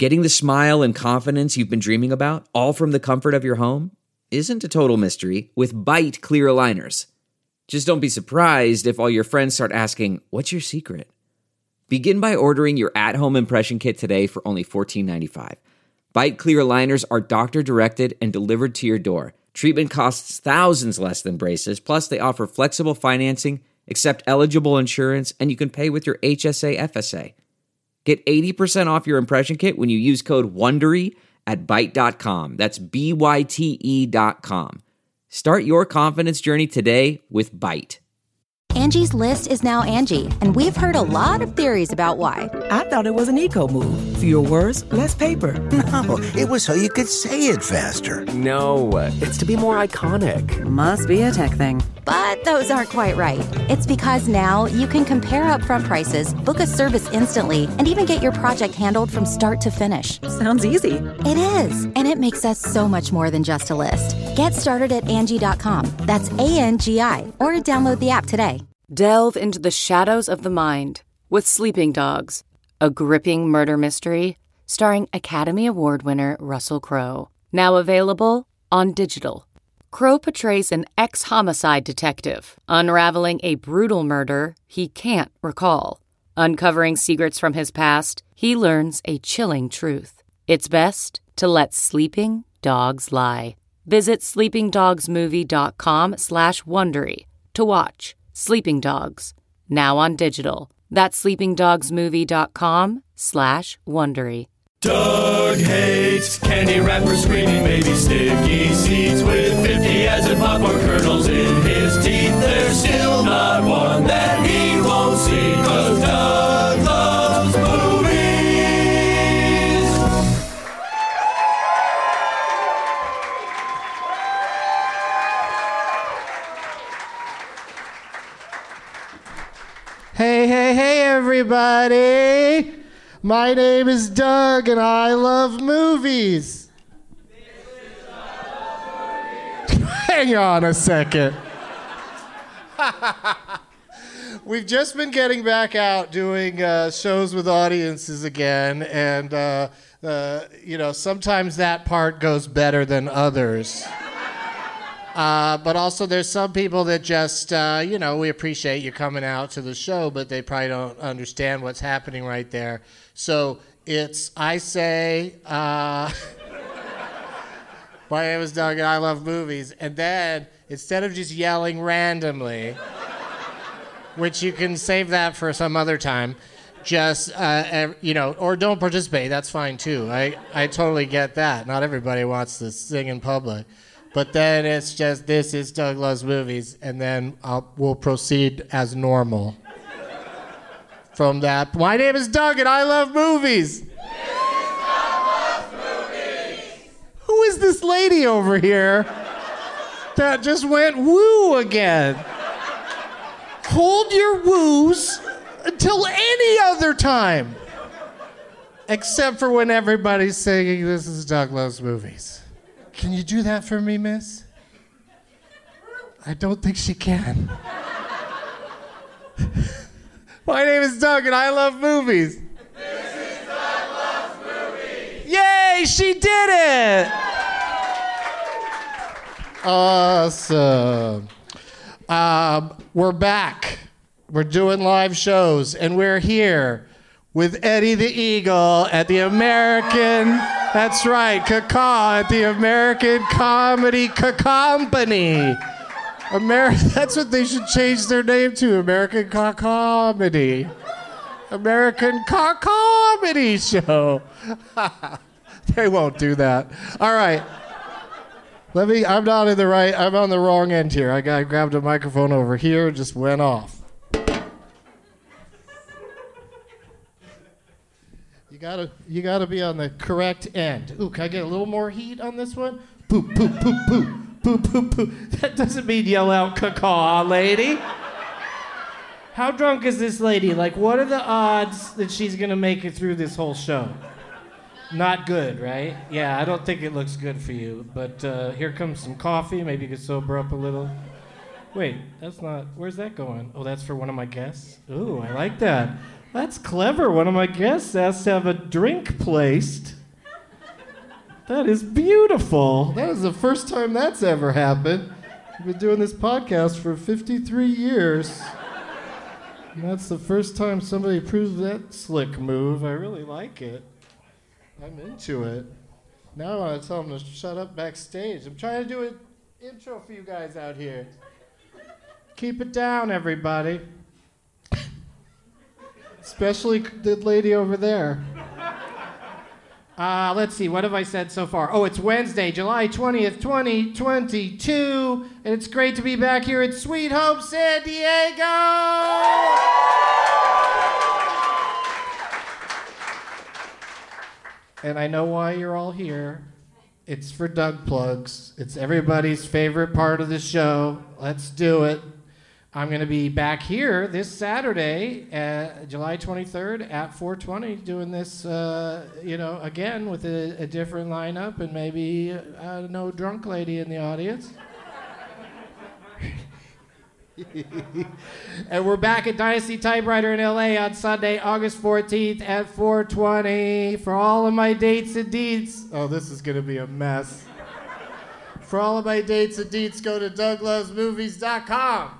Getting the smile and confidence you've been dreaming about, all from the comfort of your home, isn't a total mystery with Byte clear aligners. Just don't be surprised if all your friends start asking, "What's your secret?" Begin by ordering your at-home impression kit today for only $14.95. Byte clear aligners are doctor-directed and delivered to your door. Treatment costs thousands less than braces, plus they offer flexible financing, accept eligible insurance, and you can pay with your HSA FSA. Get 80% off your impression kit when you use code WONDERY at Byte.com. That's BYTE.com. Start your confidence journey today with Byte. Angie's List is now Angie, and we've heard a lot of theories about why. I thought it was an eco move. Fewer words, less paper. No, it was so you could say it faster. No, it's to be more iconic. Must be a tech thing. But those aren't quite right. It's because now you can compare upfront prices, book a service instantly, and even get your project handled from start to finish. Sounds easy. It is, and it makes us so much more than just a list. Get started at Angie.com. That's ANGI, or download the app today. Delve into the shadows of the mind with Sleeping Dogs, a gripping murder mystery starring Academy Award winner Russell Crowe. Now available on digital. Crowe portrays an ex-homicide detective unraveling a brutal murder he can't recall. Uncovering secrets from his past, he learns a chilling truth. It's best to let sleeping dogs lie. Visit sleepingdogsmovie.com/Wondery to watch Sleeping Dogs, now on digital. That's sleepingdogsmovie.com/Wondery. Doug hates candy wrappers, screaming baby sticky seeds with 50 as in popcorn kernels in his teeth. There's still not one that he won't see, 'cause Doug loves movies. Hey, everybody! My name is Doug, and I love movies. Hang on a second. We've just been getting back out doing shows with audiences again, and sometimes that part goes better than others. But also there's some people that just, we appreciate you coming out to the show, but they probably don't understand what's happening right there. So I say, my name is Doug and I love movies. And then instead of just yelling randomly, which you can save that for some other time, just, or don't participate. That's fine too. I totally get that. Not everybody wants to sing in public. But then it's just, this is Doug Loves Movies, and then we'll proceed as normal. From that, my name is Doug, and I love movies. This is Doug Loves Movies. Who is this lady over here that just went woo again? Hold your woos until any other time. Except for when everybody's singing, this is Doug Loves Movies. Can you do that for me, miss? I don't think she can. My name is Doug, and I love movies. This is Doug Loves Movies. Yay, she did it! Awesome. We're back. We're doing live shows, and we're here with Eddie the Eagle at the American, that's right, Caca at the American Comedy Company. That's what they should change their name to, American Comedy. American Comedy Show. They won't do that. All right. I'm on the wrong end here. I grabbed a microphone over here, just went off. You gotta be on the correct end. Ooh, can I get a little more heat on this one? Poop, poop, poop, poop, poop, poop, poop. That doesn't mean yell out caca, lady. How drunk is this lady? Like, what are the odds that she's gonna make it through this whole show? Not good, right? Yeah, I don't think it looks good for you. But here comes some coffee. Maybe you could sober up a little. Wait, that's not. Where's that going? Oh, that's for one of my guests. Ooh, I like that. That's clever. One of my guests asked to have a drink placed That is beautiful. That is the first time that's ever happened. I've been doing this podcast for 53 years. And that's the first time somebody approves that slick move. I really like it. I'm into it. Now I want to tell them to shut up backstage. I'm trying to do an intro for you guys out here. Keep it down, everybody. Especially the lady over there. Let's see, what have I said so far? Oh, it's Wednesday, July 20th, 2022, and it's great to be back here at Sweet Home San Diego! And I know why you're all here. It's for Doug Plugs. It's everybody's favorite part of the show. Let's do it. I'm going to be back here this Saturday, July 23rd at 420, doing this, again with a different lineup and maybe no drunk lady in the audience. And we're back at Dynasty Typewriter in LA on Sunday, August 14th at 420 for all of my dates and deets. Oh, this is going to be a mess. For all of my dates and deets, go to DougLovesMovies.com.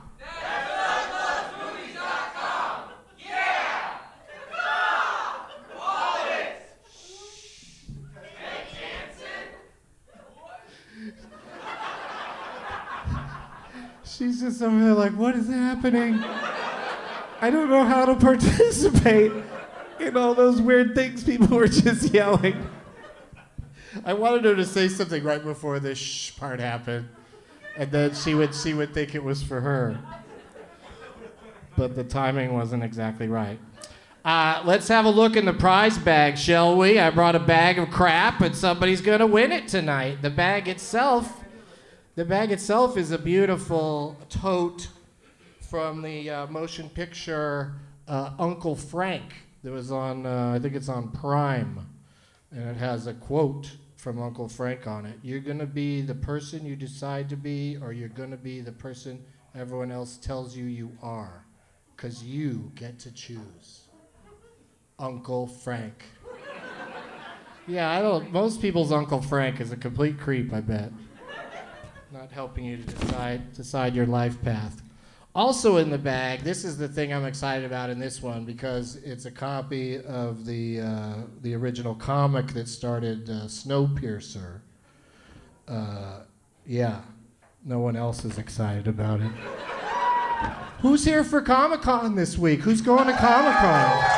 She's just over there like, what is happening? I don't know how to participate in all those weird things people were just yelling. I wanted her to say something right before this shh part happened, and then she would think it was for her. But the timing wasn't exactly right. Let's have a look in the prize bag, shall we? I brought a bag of crap, and somebody's gonna win it tonight. The bag itself is a beautiful tote from the motion picture Uncle Frank that was on, I think it's on Prime, and it has a quote from Uncle Frank on it. You're gonna be the person you decide to be, or you're gonna be the person everyone else tells you you are, 'cause you get to choose. Uncle Frank. Yeah, most people's Uncle Frank is a complete creep, I bet. Not helping you to decide your life path. Also in the bag, this is the thing I'm excited about in this one because it's a copy of the original comic that started Snowpiercer. Yeah, no one else is excited about it. Who's here for Comic-Con this week? Who's going to Comic-Con?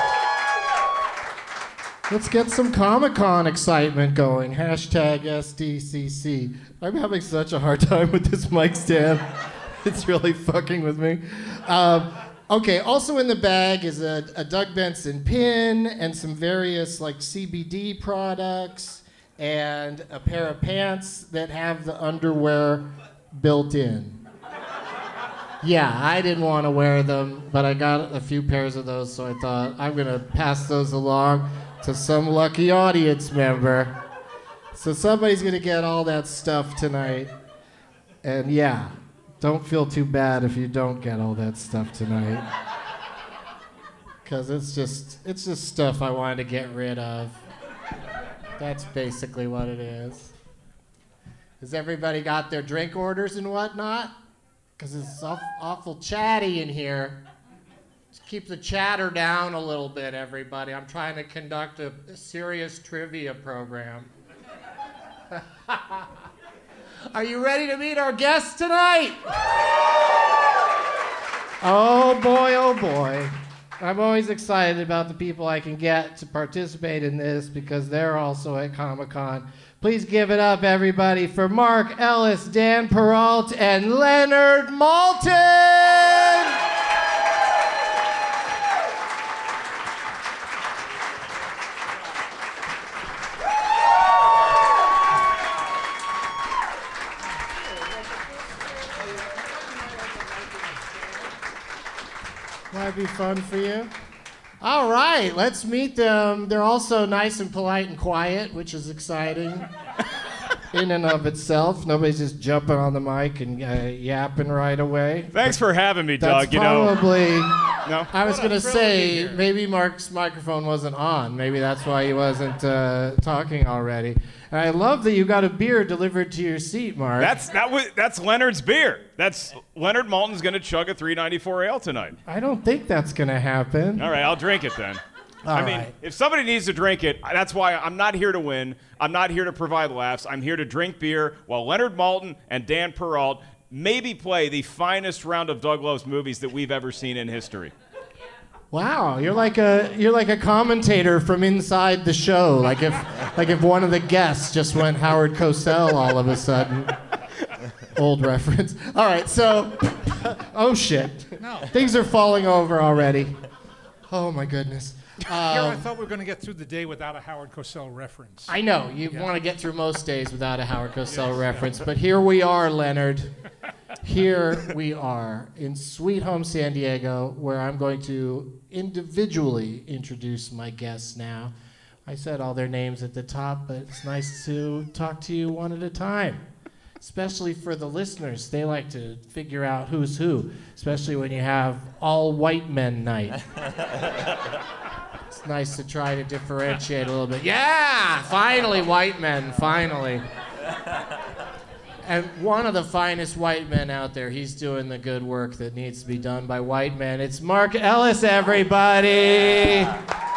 Let's get some Comic-Con excitement going. #SDCC. I'm having such a hard time with this mic stand. It's really fucking with me. Okay, also in the bag is a Doug Benson pin and some various like CBD products and a pair of pants that have the underwear built in. Yeah, I didn't want to wear them, but I got a few pairs of those, so I thought I'm going to pass those along to some lucky audience member. So somebody's gonna get all that stuff tonight. And yeah, don't feel too bad if you don't get all that stuff tonight. 'Cause it's just stuff I wanted to get rid of. That's basically what it is. Has everybody got their drink orders and whatnot? 'Cause it's awful chatty in here. Keep the chatter down a little bit, everybody. I'm trying to conduct a serious trivia program. Are you ready to meet our guests tonight? Oh boy, oh boy. I'm always excited about the people I can get to participate in this because they're also at Comic-Con. Please give it up, everybody, for Mark Ellis, Dan Peralt, and Leonard Maltin! Might be fun for you. All right, let's meet them. They're also nice and polite and quiet, which is exciting. in and of itself. Nobody's just jumping on the mic and yapping right away. Thanks for having me, That's Doug. You know. probably. No. I was gonna say maybe Mark's microphone wasn't on. Maybe that's why he wasn't talking already. And I love that you got a beer delivered to your seat, Mark. That's Leonard's beer. That's Leonard Malton's gonna chug a 394 ale tonight. I don't think that's gonna happen. All right, I'll drink it then. All I mean, right. if somebody needs to drink it, that's why I'm not here to win. I'm not here to provide laughs. I'm here to drink beer while Leonard Maltin and Dan Perrault maybe play the finest round of Doug Loves Movies that we've ever seen in history. Wow, you're like a commentator from inside the show. Like if one of the guests just went Howard Cosell all of a sudden. Old reference. All right, so oh shit. No. Things are falling over already. Oh my goodness. Here, I thought we were going to get through the day without a Howard Cosell reference. I know you want to get through most days without a Howard Cosell reference, but here we are, Leonard. Here we are in Sweet Home San Diego, where I'm going to individually introduce my guests now. I said all their names at the top, but it's nice to talk to you one at a time, especially for the listeners. They like to figure out who's who, especially when you have all white men night. It's nice to try to differentiate a little bit. Yeah, finally, white men, finally. And one of the finest white men out there, he's doing the good work that needs to be done by white men. It's Mark Ellis, everybody.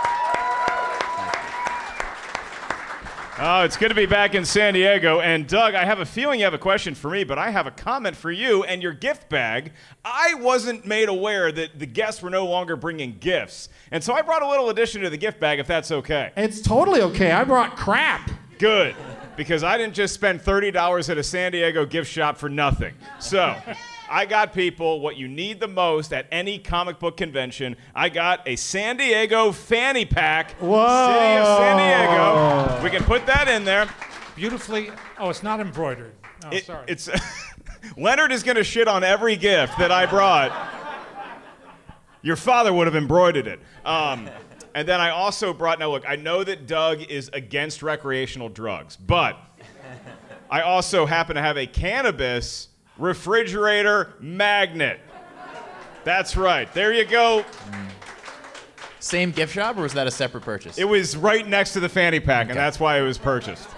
Oh, it's good to be back in San Diego. And Doug, I have a feeling you have a question for me, but I have a comment for you and your gift bag. I wasn't made aware that the guests were no longer bringing gifts. And so I brought a little addition to the gift bag, if that's okay. It's totally okay. I brought crap. Good, because I didn't just spend $30 at a San Diego gift shop for nothing. So I got people what you need the most at any comic book convention. I got a San Diego fanny pack. Whoa. City of San Diego. We can put that in there. Beautifully. Oh, it's not embroidered. Oh, sorry. It's Leonard is going to shit on every gift that I brought. Your father would have embroidered it. And then I also brought, now look, I know that Doug is against recreational drugs, but I also happen to have a cannabis refrigerator magnet. That's right. There you go. Same gift shop, or was that a separate purchase? It was right next to the fanny pack, and that's why it was purchased.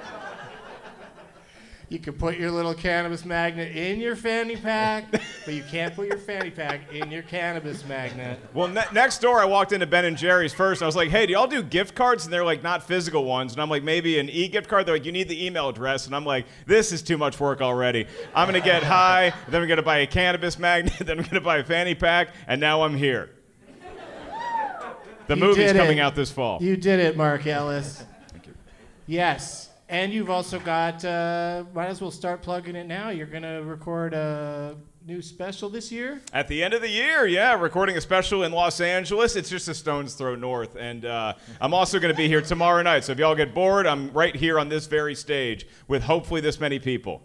You can put your little cannabis magnet in your fanny pack, but you can't put your fanny pack in your cannabis magnet. Well, next door, I walked into Ben & Jerry's first. I was like, hey, do y'all do gift cards? And they're like, not physical ones. And I'm like, maybe an e-gift card? They're like, you need the email address. And I'm like, this is too much work already. I'm going to get high, then I'm going to buy a cannabis magnet, then I'm going to buy a fanny pack, and now I'm here. The movie's coming out this fall. You did it, Mark Ellis. Thank you. Yes. And you've also got, might as well start plugging it now. You're going to record a new special this year? At the end of the year, yeah, recording a special in Los Angeles. It's just a stone's throw north. And I'm also going to be here tomorrow night. So if y'all get bored, I'm right here on this very stage with hopefully this many people.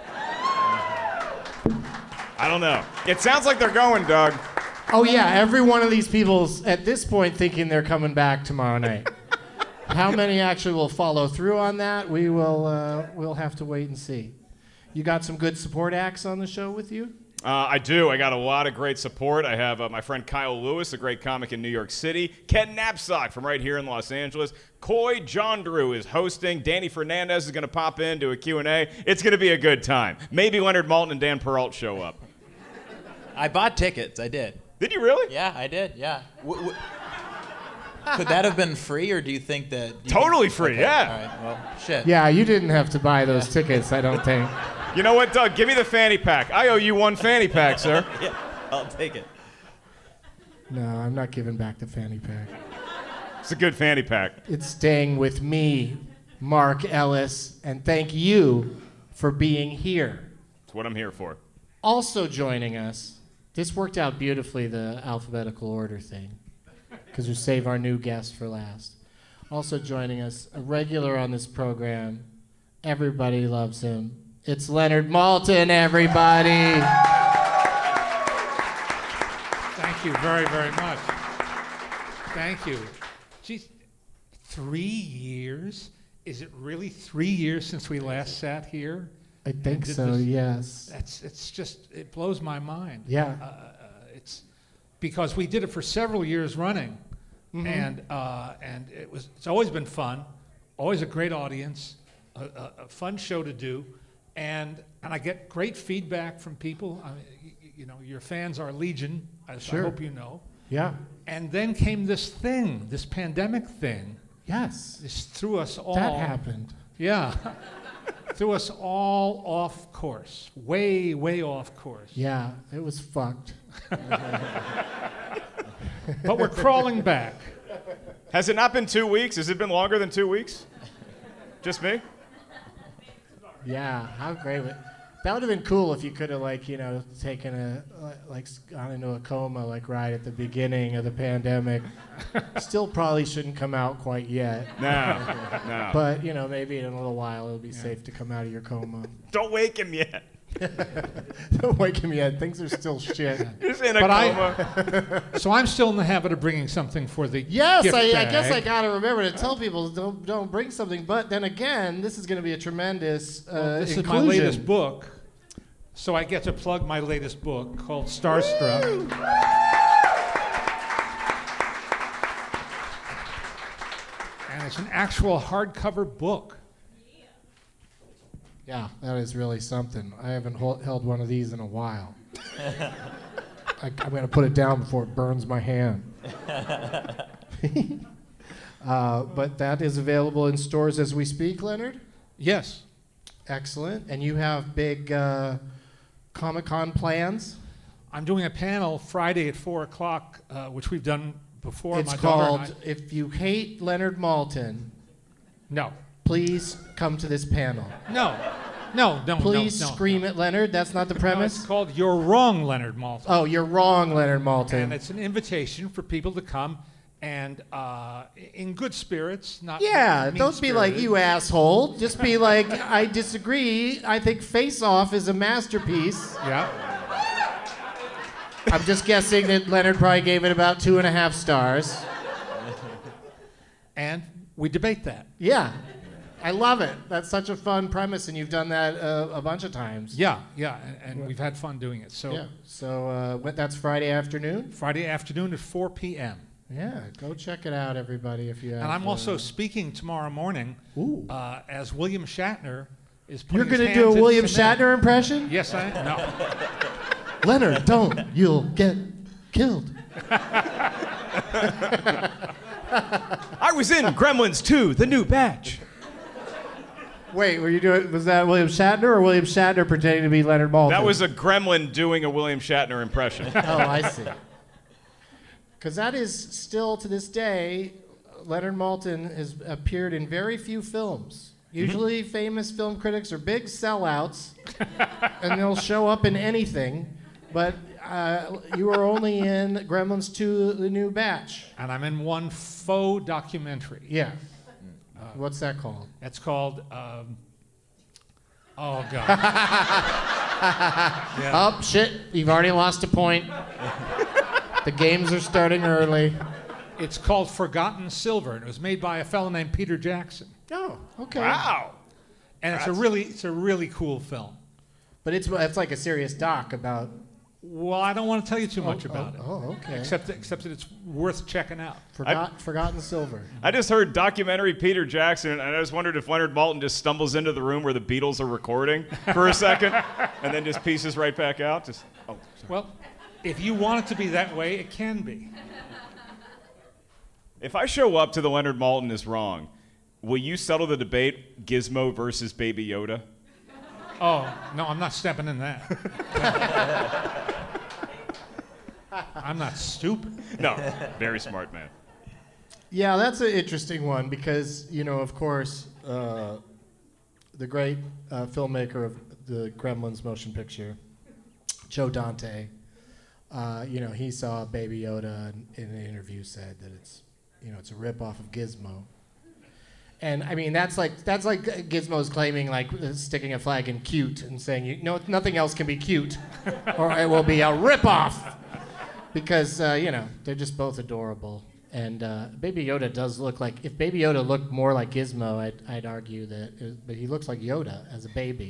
I don't know. It sounds like they're going, Doug. Oh, yeah. Every one of these people's at this point thinking they're coming back tomorrow night. How many actually will follow through on that? We'll have to wait and see. You got some good support acts on the show with you? I do. I got a lot of great support. I have my friend Kyle Lewis, a great comic in New York City. Ken Knapsack from right here in Los Angeles. Coy John Drew is hosting. Danny Fernandez is going to pop in, do a Q&A. It's going to be a good time. Maybe Leonard Maltin and Dan Perrault show up. I bought tickets. I did. Did you really? Yeah, I did. Yeah. Could that have been free, or do you think that... Totally free, okay. yeah. All right, well, shit. Yeah, you didn't have to buy those tickets, I don't think. You know what, Doug? Give me the fanny pack. I owe you one fanny pack, sir. Yeah, I'll take it. No, I'm not giving back the fanny pack. It's a good fanny pack. It's staying with me, Mark Ellis, and thank you for being here. That's what I'm here for. Also joining us, this worked out beautifully, the alphabetical order thing, because we save our new guest for last. Also joining us, a regular on this program, everybody loves him. It's Leonard Maltin, everybody. Thank you very, very much. Thank you. Geez, 3 years is it really 3 years since we last sat here? I think so, yes. It's just, it blows my mind. Yeah. It's because we did it for several years running, Mhm. and it's always been fun, always a great audience, a fun show to do, and I get great feedback from people. I mean, you know, your fans are legion, as Sure. I hope you know. Yeah. And then came this thing, this pandemic thing. Yes. This threw us all. That happened. Yeah. Threw us all off course. Way, way off course. Yeah, it was fucked. But we're crawling back. Has it not been 2 weeks? Has it been longer than 2 weeks? Just me? Yeah, how great that would have been cool if you could have, like, you know, taken gone into a coma, like, right at the beginning of the pandemic. Still probably shouldn't come out quite yet. No. But, you know, maybe in a little while it'll be safe to come out of your coma. Don't wake him yet. Don't wake him yet. Things are still shit. He's in a coma. So I'm still in the habit of bringing something for the Yes, gift I bag. guess I gotta remember to tell people don't bring something. But then again, this is going to be a tremendous This inclusion. is my latest book, so I get to plug my latest book called Starstruck. And it's an actual hardcover book. Yeah, that is really something. I haven't held one of these in a while. I'm going to put it down before it burns my hand. But that is available in stores as we speak, Leonard? Yes. Excellent. And you have big Comic-Con plans? I'm doing a panel Friday at 4 o'clock, which we've done before. It's My daughter and called If You Hate Leonard Maltin, No. Please come to this panel. No. Please no. scream at Leonard. That's not the No, premise? it's called You're Wrong, Leonard Maltin. Oh, you're wrong, Leonard Maltin. And it's an invitation for people to come and in good spirits, not Yeah, don't be like, mean-spirited. you asshole. Just be like, I disagree. I think Face Off is a masterpiece. Yeah. I'm just guessing that Leonard probably gave it about 2.5 stars. And we debate that. Yeah. I love it. That's such a fun premise, and you've done that a bunch of times. Yeah, and we've had fun doing it. So Yeah. So that's Friday afternoon? Friday afternoon at 4 p.m. Yeah, go check it out, everybody, if you have. And I'm also speaking tomorrow morning as William Shatner is putting You're his going to do hands a in William cement. Shatner impression? Yes, I am. No. Leonard, don't. You'll get killed. I was in Gremlins 2, the new batch. Wait, was that William Shatner or William Shatner pretending to be Leonard Maltin? That was a gremlin doing a William Shatner impression. Oh, I see. Because that is still, to this day, Leonard Maltin has appeared in very few films. Usually famous film critics are big sellouts, and they'll show up in anything. But you are only in Gremlins 2, the new batch. And I'm in one faux documentary. Yeah. What's that called? It's called, oh, God. Oh, shit. You've already lost a point. The games are starting early. It's called Forgotten Silver, and it was made by a fellow named Peter Jackson. Oh, okay. Wow. And it's a really cool film. But it's like a serious doc about... Well, I don't want to tell you too much about it. Oh, okay. Except that it's worth checking out. Forgotten Silver. I just heard documentary Peter Jackson, and I just wondered if Leonard Maltin just stumbles into the room where the Beatles are recording for a second, and then just pieces right back out. Well, if you want it to be that way, it can be. If I show up to the Leonard Maltin is wrong, will you settle the debate Gizmo versus Baby Yoda? Oh, no, I'm not stepping in that. I'm not stupid. No, very smart man. Yeah, that's an interesting one because, of course, the great filmmaker of the Gremlins motion picture, Joe Dante, he saw Baby Yoda and in an interview said that it's a ripoff of Gizmo. And I mean that's like Gizmo's claiming like sticking a flag in cute and saying nothing else can be cute, or it will be a ripoff, because they're just both adorable. And Baby Yoda does look like, if Baby Yoda looked more like Gizmo, I'd argue that, but he looks like Yoda as a baby.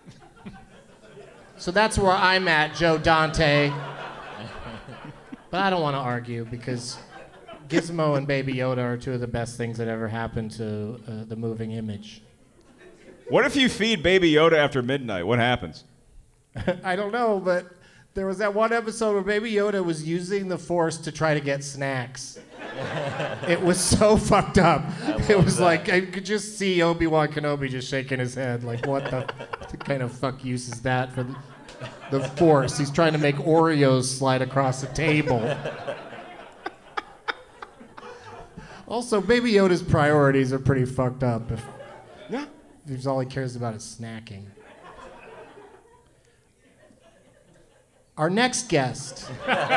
So that's where I'm at, Joe Dante. But I don't want to argue because Gizmo and Baby Yoda are two of the best things that ever happened to the moving image. What if you feed Baby Yoda after midnight? What happens? I don't know, but there was that one episode where Baby Yoda was using the Force to try to get snacks. It was so fucked up. It was like, I could just see Obi-Wan Kenobi just shaking his head, like, what the kind of fuck use is that for the Force? He's trying to make Oreos slide across the table. Also, Baby Yoda's priorities are pretty fucked up. If all he cares about is snacking. Our next guest.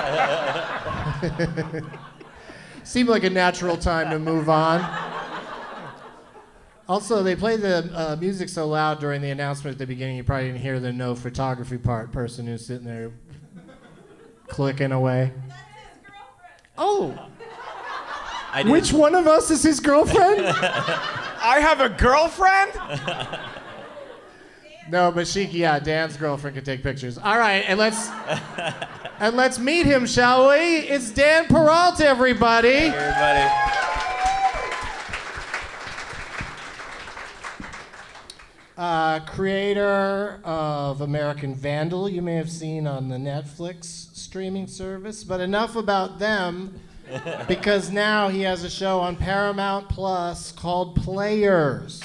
Seemed like a natural time to move on. Also, they played the music so loud during the announcement at the beginning, you probably didn't hear the no photography person who's sitting there clicking away. Oh! Which one of us is his girlfriend? I have a girlfriend? No, but Dan's girlfriend can take pictures. All right, and let's meet him, shall we? It's Dan Peralta, everybody. Hey, everybody. Creator of American Vandal, you may have seen on the Netflix streaming service, but enough about them, because now he has a show on Paramount Plus called Players.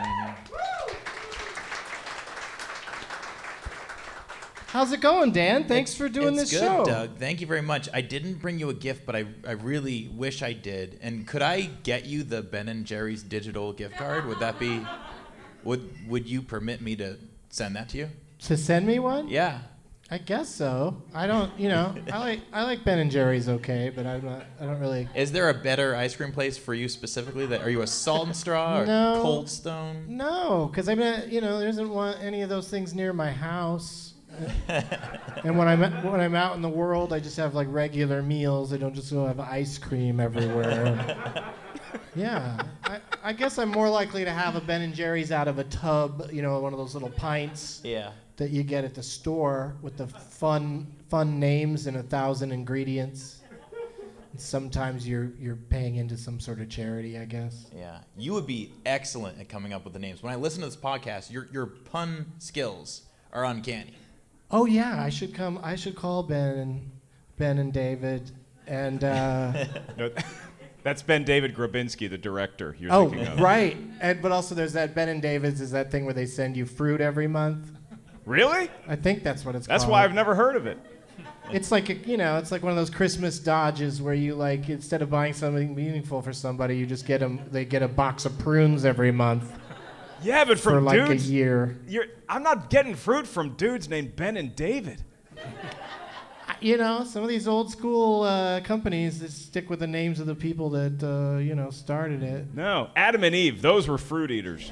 How's it going, Dan? Thanks for doing this show. It's good, Doug. Thank you very much. I didn't bring you a gift, but I really wish I did. And could I get you the Ben & Jerry's digital gift card? Would that be... Would you permit me to send that to you? To send me one? Yeah. I guess so. I don't, I like Ben & Jerry's okay, but I don't really... Is there a better ice cream place for you specifically? Are you a Salt and Straw or No. Cold Stone? No, because there isn't any of those things near my house. And when I'm out in the world, I just have like regular meals. I don't just go have ice cream everywhere. Yeah, I guess I'm more likely to have a Ben & Jerry's out of a tub, one of those little pints. Yeah. That you get at the store with the fun names and 1,000 ingredients. And sometimes you're paying into some sort of charity, I guess. Yeah, you would be excellent at coming up with the names. When I listen to this podcast, your pun skills are uncanny. Oh yeah, I should call Ben and David and. No, that's Ben David Grabinski, the director you're thinking of. Oh, right. But also there's that Ben and David's is that thing where they send you fruit every month. Really? I think that's what it's called. That's why I've never heard of it. It's like it's like one of those Christmas dodges where you like instead of buying something meaningful for somebody, you just they get a box of prunes every month. Yeah, but from for like dudes, a year. I'm not getting fruit from dudes named Ben and David. Some of these old school companies that stick with the names of the people that started it. No, Adam and Eve, those were fruit eaters.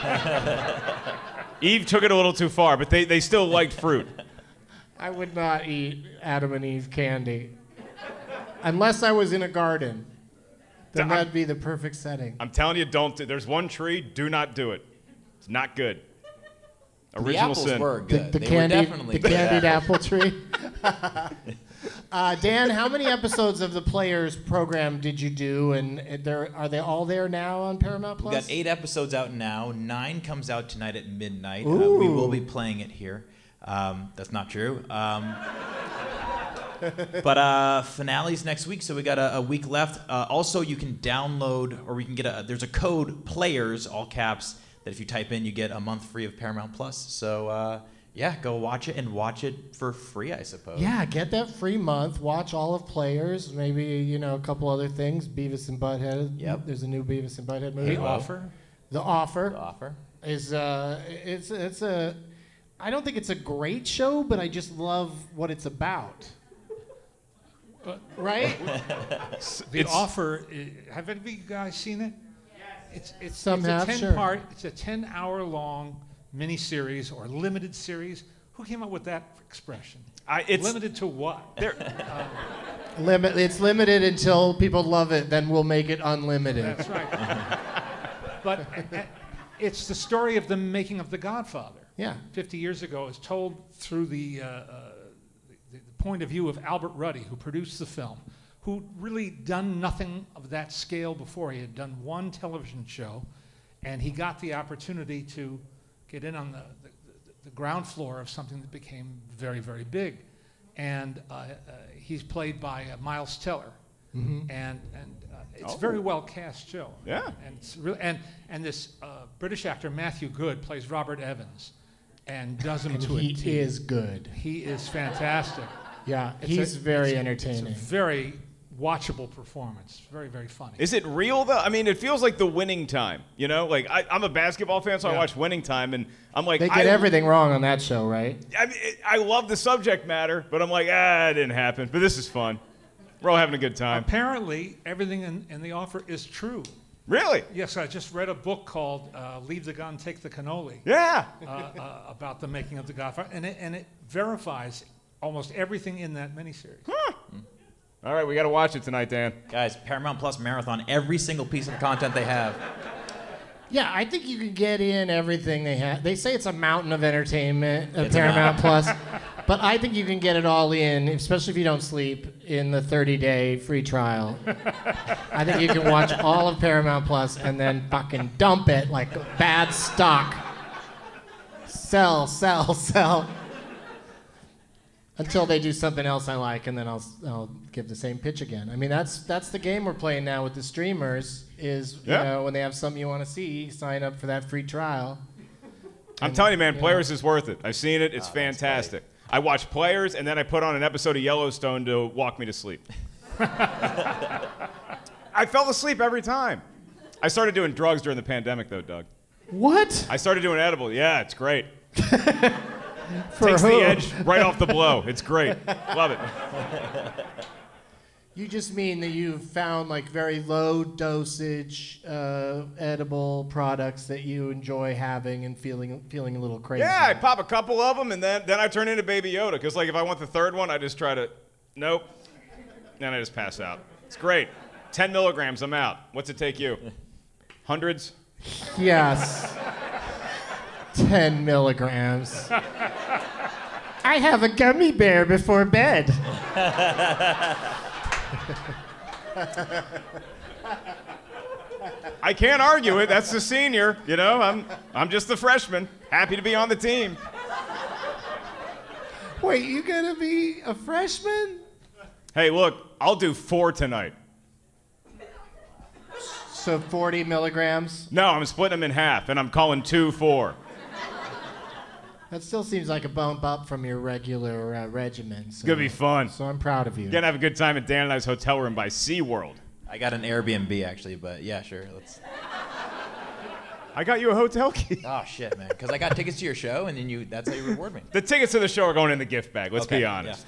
Eve took it a little too far, but they still liked fruit. I would not eat Adam and Eve candy unless I was in a garden. Then that'd be the perfect setting. I'm telling you, there's one tree, do not do it. It's not good. Original the apples sin. were good. The they candied, were definitely the candied good. apple tree. Dan, how many episodes of the Players program did you do? And are they all there now on Paramount Plus? We've got 8 episodes out now. 9 comes out tonight at midnight. We Ooh. will be playing it here. That's not true. But finale's next week, so we got a week left. Also, you can download, or we can get there's a code, PLAYERS, all caps, that if you type in, you get a month free of Paramount Plus. So, go watch it, and watch it for free, I suppose. Yeah, get that free month. Watch all of Players. Maybe, a couple other things. Beavis and Butthead. Yep. There's a new Beavis and Butthead movie. The Offer. The Offer. The Offer. Is, it's a... I don't think it's a great show, but I just love what it's about. Right? The Offer. Have any of you guys seen it? Yes. It's Some a have, 10-part. It's a 10-hour long miniseries or limited series. Who came up with that expression? It's limited to what? It's limited until people love it, then we'll make it unlimited. That's right. But it's the story of the making of The Godfather. Yeah. 50 years ago. It's told through the point of view of Albert Ruddy, who produced the film, who'd really done nothing of that scale before. He had done one television show, and he got the opportunity to get in on the ground floor of something that became very, very big. And he's played by Miles Teller. Mm-hmm. And it's a very well cast show. Yeah. And it's really, and this British actor Matthew Good plays Robert Evans, and does him to a T. He is good. He is fantastic. Yeah, he's very entertaining. It's a very watchable performance. Very, very funny. Is it real though? I mean, it feels like the Winning Time. You know, like I'm a basketball fan, so I watch Winning Time, and I'm like, they get everything wrong on that show, right? I mean, I love the subject matter, but I'm like, it didn't happen. But this is fun. We're all having a good time. Apparently, everything in the offer is true. Really? Yes, I just read a book called "Leave the Gun, Take the Cannoli." Yeah. About the making of The Godfather, and it verifies almost everything in that miniseries. Huh. All right, we got to watch it tonight, Dan. Guys, Paramount Plus marathon every single piece of content they have. Yeah, I think you can get in everything they have. They say it's a mountain of entertainment at Paramount Plus, but I think you can get it all in, especially if you don't sleep, in the 30-day free trial. I think you can watch all of Paramount Plus and then fucking dump it like bad stock. Sell, sell, sell. Until they do something else I like, and then I'll give the same pitch again. I mean, that's the game we're playing now with the streamers. Is you know, when they have something you want to see, sign up for that free trial. I'm telling you, man, Players is worth it. I've seen it. It's fantastic. I watch Players, and then I put on an episode of Yellowstone to walk me to sleep. I fell asleep every time. I started doing drugs during the pandemic, though, Doug. What? I started doing edible. Yeah, it's great. For Takes who? the edge right off the blow. It's great. Love it. You just mean that you've found like very low dosage edible products that you enjoy having and feeling a little crazy. Yeah, I pop a couple of them, and then I turn into Baby Yoda. Because like if I want the third one, I just try to, nope. Then I just pass out. It's great. 10 milligrams, I'm out. What's it take you? Hundreds? Yes. 10 milligrams. I have a gummy bear before bed. I can't argue it. That's the senior. You know, I'm just the freshman. Happy to be on the team. Wait, you gonna be a freshman? Hey, look, I'll do 4 tonight. So 40 milligrams? No, I'm splitting them in half, and I'm calling 2 4. That still seems like a bump up from your regular regimen. So, It's gonna be fun. So I'm proud of you. You're gonna have a good time at Dan and I's hotel room by SeaWorld. I got an Airbnb actually, but yeah, sure. I got you a hotel key. Oh shit, man! Because I got tickets to your show, and then that's how you reward me. The tickets to the show are going in the gift bag. Let's be honest.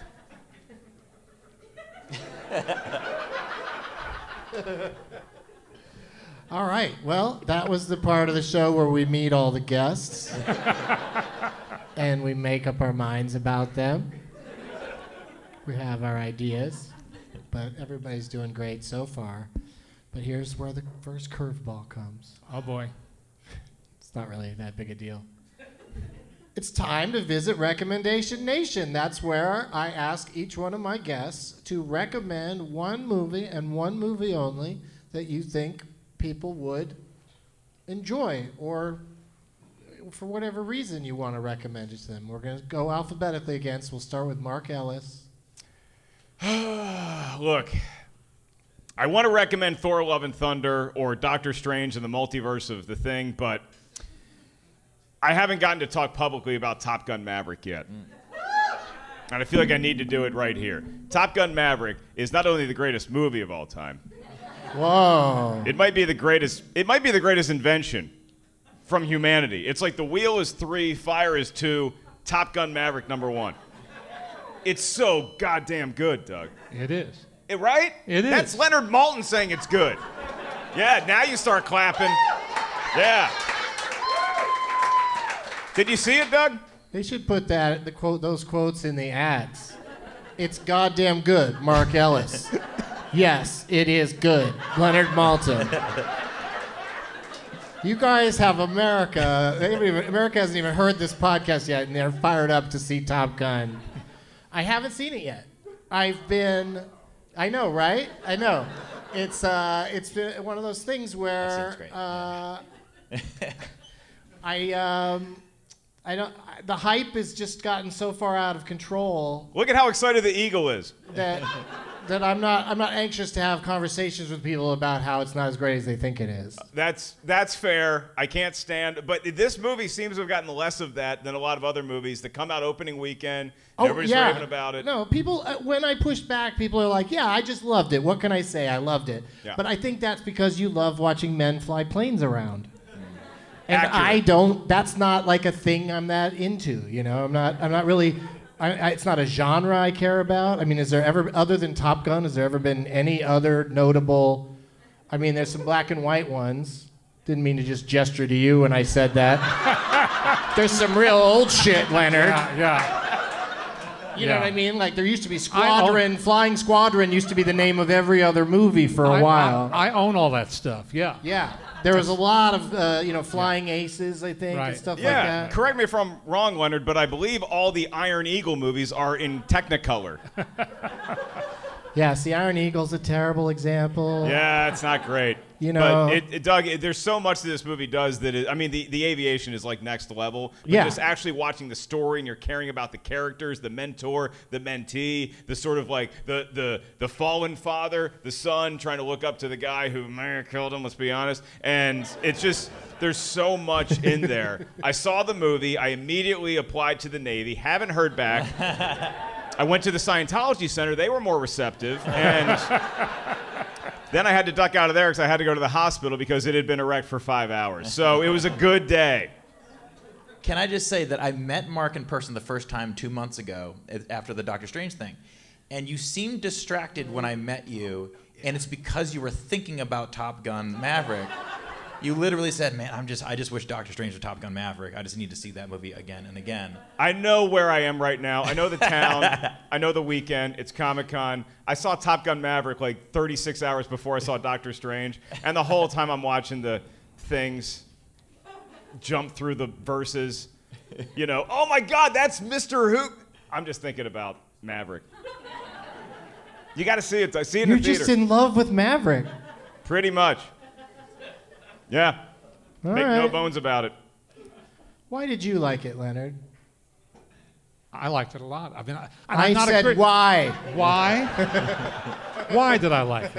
Yeah. All right. Well, that was the part of the show where we meet all the guests and we make up our minds about them. We have our ideas, but everybody's doing great so far. But here's where the first curveball comes. Oh boy. It's not really that big a deal. It's time to visit Recommendation Nation. That's where I ask each one of my guests to recommend one movie and one movie only that you think people would enjoy, or for whatever reason you want to recommend it to them. We're going to go alphabetically again, so we'll start with Mark Ellis. Look, I want to recommend Thor: Love and Thunder or Doctor Strange in the Multiverse of the Thing, but I haven't gotten to talk publicly about Top Gun Maverick yet. And I feel like I need to do it right here. Top Gun Maverick is not only the greatest movie of all time. Whoa. It might be the greatest invention from humanity. It's like the wheel is 3, fire is 2, Top Gun Maverick #1. It's so goddamn good, Doug. It is. Right? It is. That's Leonard Maltin saying it's good. Yeah, now you start clapping. Yeah. Did you see it, Doug? They should put those quotes in the ads. It's goddamn good, Mark Ellis. Yes, it is good, Leonard Maltin. You guys have America. America hasn't even heard this podcast yet, and they're fired up to see Top Gun. I haven't seen it yet. I know, right? I know. It's been one of those things where the hype has just gotten so far out of control. Look at how excited the Eagle is. That I'm not anxious to have conversations with people about how it's not as great as they think it is. That's fair. I can't stand, but this movie seems to have gotten less of that than a lot of other movies that come out opening weekend. Everybody's raving about it. No, people. When I push back, people are like, "Yeah, I just loved it. What can I say? I loved it." Yeah. But I think that's because you love watching men fly planes around. And Accurate. I don't. That's not like a thing I'm that into. You know, I'm not really. It's not a genre I care about. I mean, is there ever, other than Top Gun, has there ever been any other notable? I mean, there's some black and white ones. Didn't mean to just gesture to you when I said that. There's some real old shit, Leonard. Yeah. You know what I mean? Like there used to be Squadron, Flying Squadron used to be the name of every other movie for a while. I own all that stuff. Yeah. Yeah. There was a lot of, Flying Aces, I think, and stuff like that. Correct me if I'm wrong, Leonard, but I believe all the Iron Eagle movies are in Technicolor. Yeah, see, Iron Eagle's a terrible example. Yeah, it's not great. You know, but Doug, there's so much that this movie does that the aviation is like next level. But yeah. Just actually watching the story and you're caring about the characters, the mentor, the mentee, the sort of like the fallen father, the son trying to look up to the guy who may have killed him. Let's be honest. And it's just there's so much in there. I saw the movie. I immediately applied to the Navy. Haven't heard back. I went to the Scientology Center. They were more receptive. And then I had to duck out of there because I had to go to the hospital because it had been erect for 5 hours. So it was a good day. Can I just say that I met Mark in person the first time 2 months ago after the Doctor Strange thing. And you seemed distracted when I met you, and it's because you were thinking about Top Gun Maverick. You literally said, man, I just wish Doctor Strange was Top Gun Maverick. I just need to see that movie again and again. I know where I am right now. I know the town. I know the weekend. It's Comic-Con. I saw Top Gun Maverick like 36 hours before I saw Doctor Strange. And the whole time I'm watching the things jump through the verses. You know, oh my God, that's Mr. Who. I'm just thinking about Maverick. You got to see it. I see it in the theater. You're just in love with Maverick. Pretty much. Yeah. All Make right. no bones about it. Why did you like it, Leonard? I liked it a lot. I mean, I said why. Why? Why did I like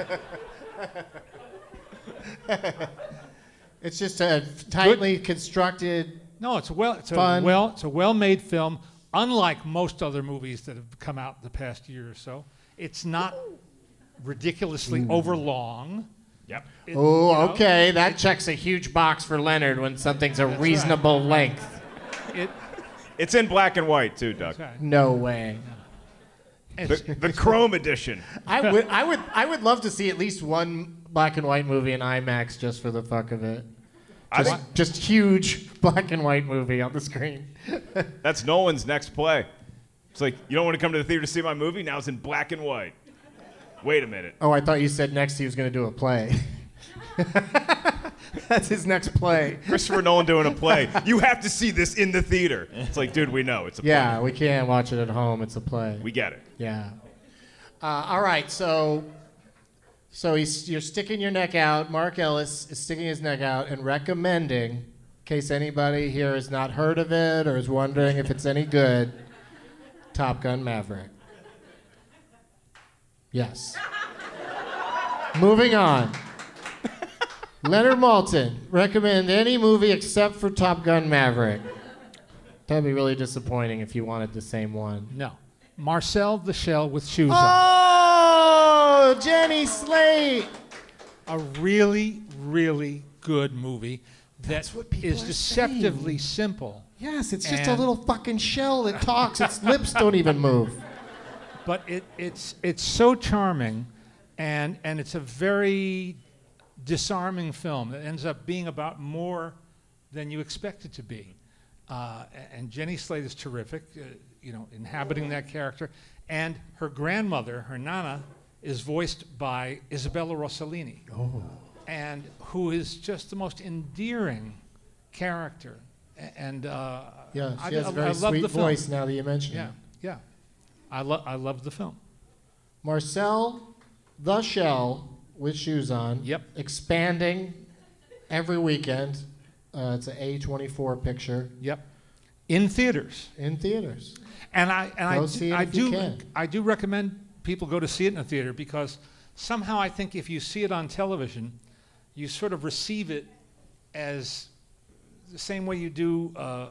it? It's just a tightly constructed. No, it's a well-made film. Unlike most other movies that have come out in the past year or so, it's not ridiculously overlong. Yep. Okay. That checks a huge box for Leonard when something's a reasonable length. It's in black and white too, Doug. Right. No way. The Chrome edition. I would love to see at least one black and white movie in IMAX just for the fuck of it. Just huge black and white movie on the screen. That's Nolan's next play. It's like, you don't want to come to the theater to see my movie? Now it's in black and white. Wait a minute. Oh, I thought you said next he was going to do a play. That's his next play. Christopher Nolan doing a play. You have to see this in the theater. It's like, dude, we know. It's a play. Yeah, we can't watch it at home. It's a play. We get it. Yeah. All right, so you're sticking your neck out. Mark Ellis is sticking his neck out and recommending, in case anybody here has not heard of it or is wondering if it's any good, Top Gun Maverick. Yes. Moving on. Leonard Maltin, recommend any movie except for Top Gun Maverick. That'd be really disappointing if you wanted the same one. No. Marcel the Shell with shoes on. Oh, Jenny Slate. A really, really good movie that is deceptively simple. Yes, it's just a little fucking shell that talks. Its lips don't even move. But it's so charming, and it's a very disarming film that ends up being about more than you expect it to be. And Jenny Slate is terrific, inhabiting that character. And her grandmother, her Nana, is voiced by Isabella Rossellini. Oh. And who is just the most endearing character. And she has a very sweet voice now that you mention it. Yeah. I love the film. Marcel the Shell with shoes on. Yep. Expanding every weekend. It's an A24 picture. Yep. In theaters. And I do recommend people go to see it in a theater, because somehow I think if you see it on television, you sort of receive it as the same way you do,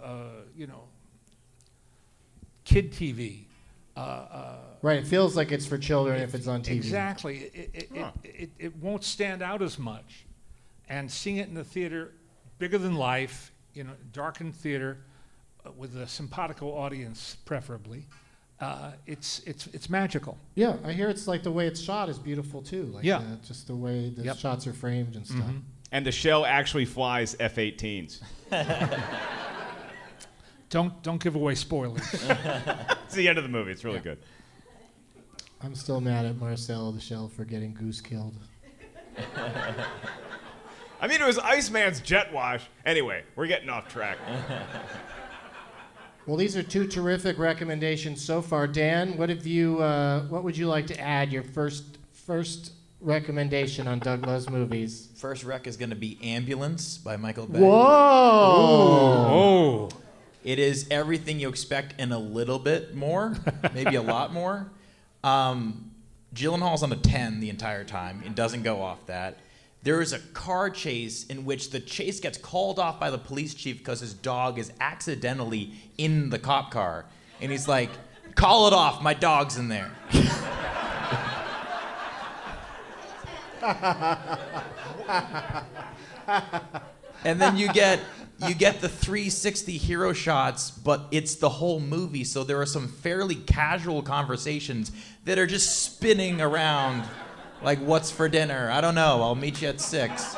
kid TV. Right, it feels like it's for children if it's on TV. Exactly. It won't stand out as much. And seeing it in the theater, bigger than life, darkened theater, with a simpatico audience, preferably, it's magical. Yeah, I hear it's like the way it's shot is beautiful too. Just the way the shots are framed and stuff. Mm-hmm. And the Shell actually flies F-18s. Don't give away spoilers. It's the end of the movie. It's really good. I'm still mad at Marcel the Shell for getting goose killed. I mean, it was Iceman's jet wash. Anyway, we're getting off track. Well, these are two terrific recommendations so far. Dan, what would you like to add? Your first recommendation on Doug Loves Movies. First rec is going to be Ambulance by Michael Bay. Whoa! It is everything you expect and a little bit more, maybe a lot more. Gyllenhaal's on a 10 the entire time and doesn't go off that. There is a car chase in which the chase gets called off by the police chief because his dog is accidentally in the cop car. And he's like, call it off, my dog's in there. And then you get the 360 hero shots, but it's the whole movie, so there are some fairly casual conversations that are just spinning around like, what's for dinner? I don't know. I'll meet you at 6.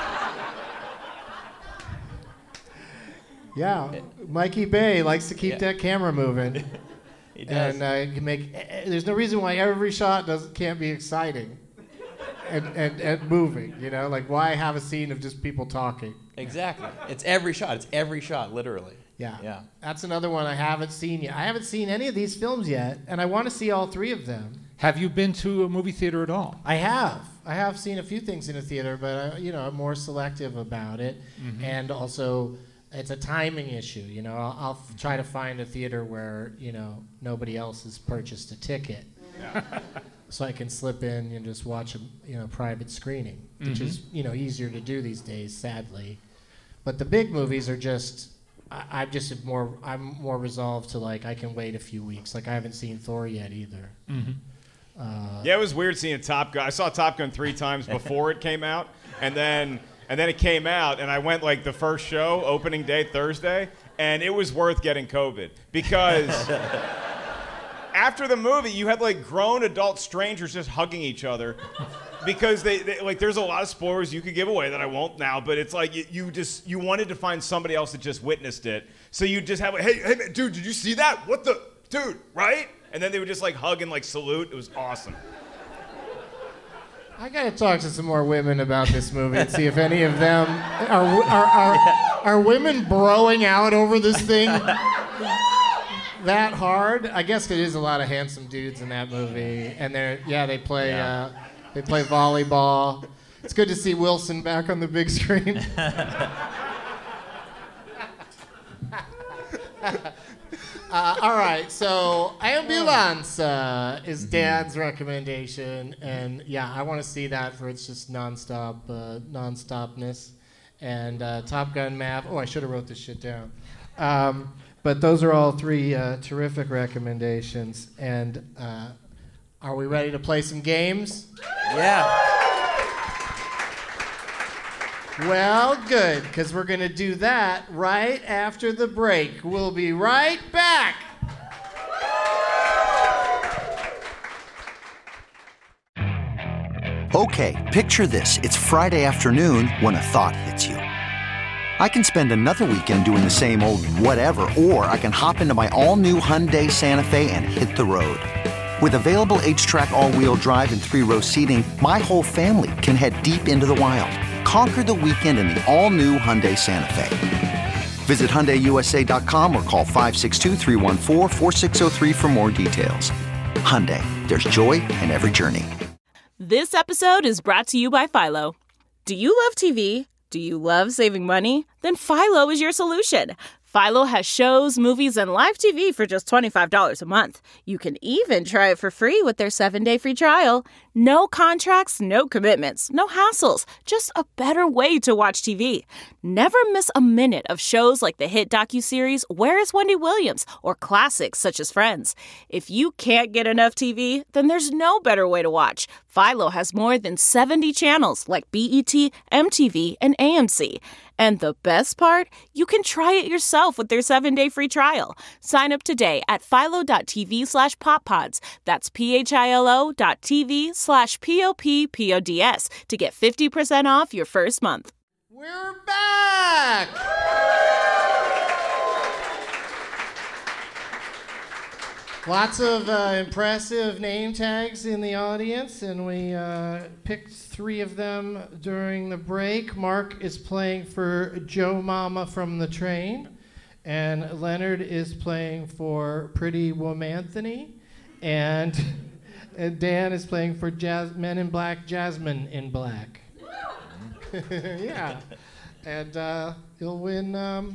Yeah, Mikey Bay likes to keep that camera moving. He does. And there's no reason why every shot can't be exciting and moving, Like, why have a scene of just people talking? Exactly. It's every shot. It's every shot, literally. Yeah. That's another one I haven't seen yet. I haven't seen any of these films yet, and I want to see all 3 of them. Have you been to a movie theater at all? I have. I have seen a few things in a theater, but I'm more selective about it. Mm-hmm. And also, it's a timing issue. I'll try to find a theater where nobody else has purchased a ticket, so I can slip in and just watch a private screening, which is easier to do these days, sadly. But the big movies are just. I'm more resolved to I can wait a few weeks. I haven't seen Thor yet either. Mm-hmm. Yeah, it was weird seeing Top Gun. I saw Top Gun 3 times before it came out, and then it came out, and I went the first show, opening day, Thursday, and it was worth getting COVID because after the movie, you had grown adult strangers just hugging each other because they there's a lot of spoilers you could give away that I won't now, but it's you wanted to find somebody else that just witnessed it, so you just have hey man, dude, did you see that? What the dude, right? And then they would just hug and salute. It was awesome. I gotta talk to some more women about this movie and see if any of them are women broing out over this thing that hard. I guess it is a lot of handsome dudes in that movie, and they play volleyball. It's good to see Wilson back on the big screen. All right, so Ambulance is Dan's recommendation, and I want to see that for its just non-stopness. And Top Gun Maverick. Oh, I should have wrote this shit down. But those are all 3 terrific recommendations. And are we ready to play some games? Yeah. Well, good, because we're going to do that right after the break. We'll be right back. Okay, picture this. It's Friday afternoon when a thought hits you. I can spend another weekend doing the same old whatever, or I can hop into my all-new Hyundai Santa Fe and hit the road. With available H-Track all-wheel drive and 3-row seating, my whole family can head deep into the wild. Conquer the weekend in the all-new Hyundai Santa Fe. Visit HyundaiUSA.com or call 562-314-4603 for more details. Hyundai, there's joy in every journey. This episode is brought to you by Philo. Do you love TV? Do you love saving money? Then Philo is your solution. Philo has shows, movies, and live TV for just $25 a month. You can even try it for free with their 7-day free trial. No contracts, no commitments, no hassles. Just a better way to watch TV. Never miss a minute of shows like the hit docuseries Where is Wendy Williams? Or classics such as Friends. If you can't get enough TV, then there's no better way to watch. Philo has more than 70 channels like BET, MTV, and AMC. And the best part? You can try it yourself with their 7-day free trial. Sign up today at philo.tv/poppods. That's philo.tv/POPPODS to get 50% off your first month. We're back! Lots of impressive name tags in the audience, and we picked 3 of them during the break. Mark is playing for Joe Mama from the Train, and Leonard is playing for Pretty Womanthony, and Dan is playing for Men in Black, Jasmine in Black. Yeah, and you'll win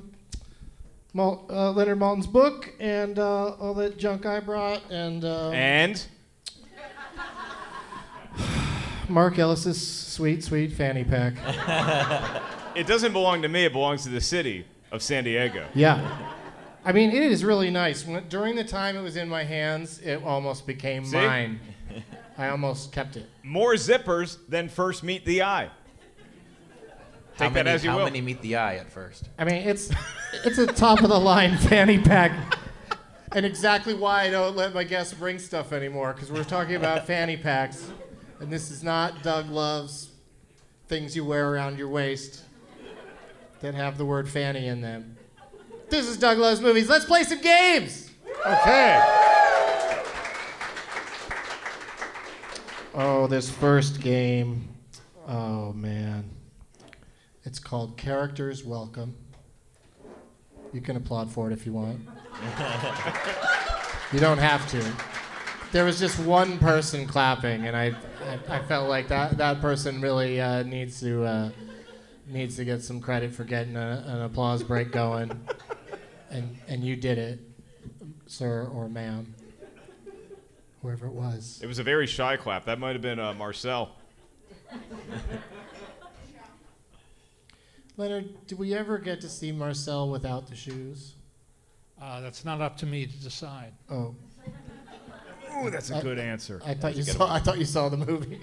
Leonard Maltin's book and all that junk I brought, and Mark Ellis's sweet fanny pack. It doesn't belong to me, it belongs to the city of San Diego. Yeah. I mean, it is really nice. During the time it was in my hands, it almost became mine. I almost kept it. More zippers than first meet the eye. How Take that as you will. How many meet the eye at first? I mean, it's a top-of-the-line fanny pack. And exactly why I don't let my guests bring stuff anymore, because we're talking about fanny packs. And this is not Doug Love's things you wear around your waist that have the word fanny in them. This is Doug Love's Movies. Let's play some games! Okay. Oh, this first game. Oh, man. It's called Characters Welcome. You can applaud for it if you want. You don't have to. There was just one person clapping, and I felt like that person really needs to get some credit for getting an applause break going. And you did it, sir or ma'am, whoever it was. It was a very shy clap. That might have been Marcel. Leonard, did we ever get to see Marcel without the shoes? That's not up to me to decide. Oh. Ooh, that's a good answer. I thought you saw the movie.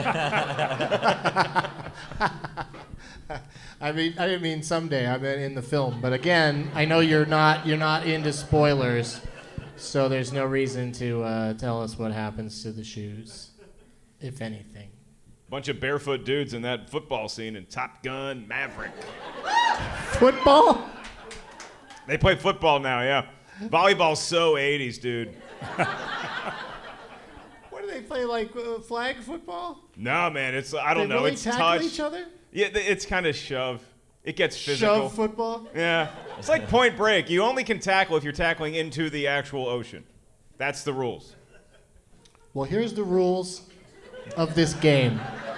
I didn't mean someday. I meant in the film. But again, I know you're not into spoilers, so there's no reason to tell us what happens to the shoes, if anything. Bunch of barefoot dudes in that football scene in Top Gun Maverick. Football? They play football now, yeah. Volleyball's so 80s, dude. What do they play, like flag football? No, man, I don't know. Really it's tackle touch. each other? Yeah, it's kind of shove. It gets physical. Shove football? Yeah. It's like Point Break. You only can tackle if you're tackling into the actual ocean. That's the rules. Well, here's the rules of this game.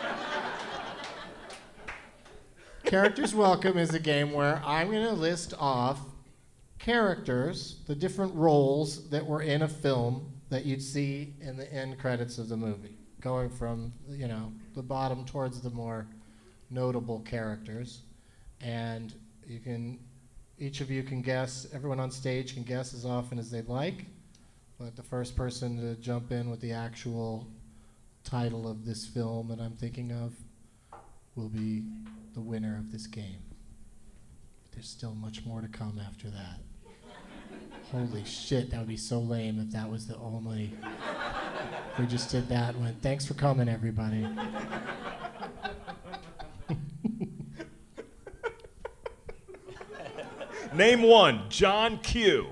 Characters Welcome is a game where I'm going to list off characters, the different roles that were in a film that you'd see in the end credits of the movie, going from, the bottom towards the more notable characters. And each of you can guess, everyone on stage can guess as often as they'd like, but the first person to jump in with the actual title of this film that I'm thinking of will be the winner of this game. But there's still much more to come after that. Holy shit, that would be so lame if that was the only... We just did that and went, thanks for coming, everybody. Name one. John Q.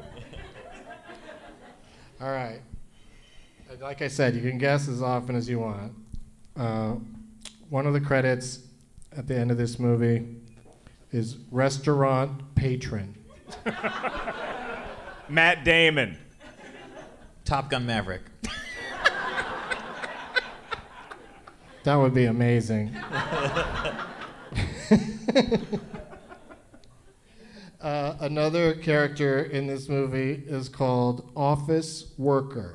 All right. Like I said, you can guess as often as you want. One of the credits at the end of this movie is restaurant patron. Matt Damon. Top Gun Maverick. That would be amazing. Another character in this movie is called Office Worker.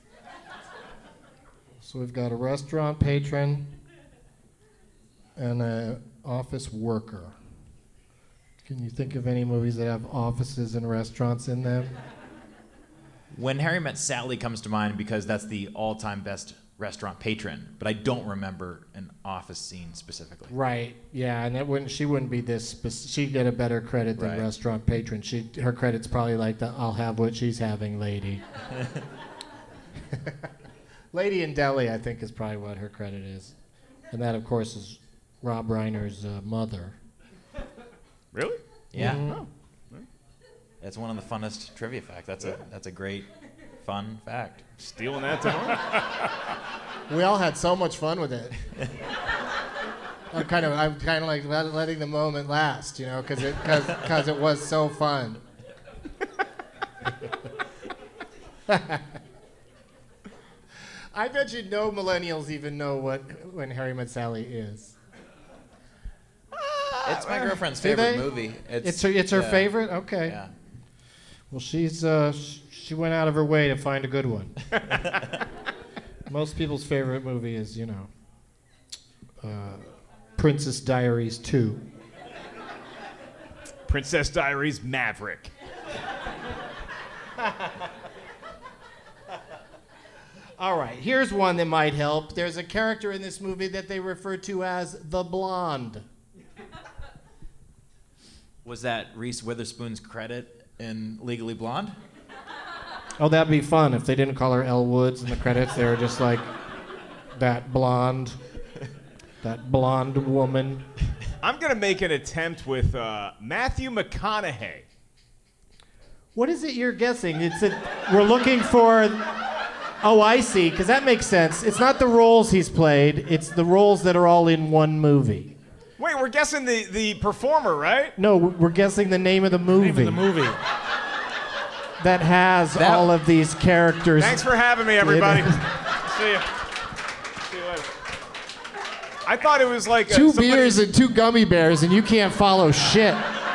So we've got a restaurant patron and an office worker. Can you think of any movies that have offices and restaurants in them? When Harry Met Sally comes to mind because that's the all-time best restaurant patron, but I don't remember an office scene specifically. Right. Yeah, and she wouldn't be this. She'd get a better credit than restaurant patron. Her credit's probably like the "I'll have what she's having" lady. Lady in Deli, I think, is probably what her credit is, and that, of course, is Rob Reiner's mother. Really? Yeah. Mm-hmm. Oh. That's one of the funnest trivia facts. That's a great, fun fact. Stealing that tomorrow. We all had so much fun with it. I'm kind of like letting the moment last, you know, because it was so fun. I bet you no millennials even know what When Harry Met Sally is. It's my girlfriend's Do favorite they? movie. It's her favorite? Okay. Yeah. Well, she went out of her way to find a good one. Most people's favorite movie is, you know, Princess Diaries 2. Princess Diaries Maverick. All right, here's one that might help. There's a character in this movie that they refer to as the Blonde. Was that Reese Witherspoon's credit in Legally Blonde? Oh, that'd be fun if they didn't call her Elle Woods in the credits. They were just like, that blonde woman. I'm going to make an attempt with Matthew McConaughey. What is it you're guessing? We're looking for... Oh, I see, because that makes sense. It's not the roles he's played. It's the roles that are all in one movie. Wait, we're guessing the performer, right? No, we're guessing the name of the movie. Name of the movie. That has all of these characters. Thanks for having me, everybody. See you. See you later. I thought it was like two beers and two gummy bears, and you can't follow shit.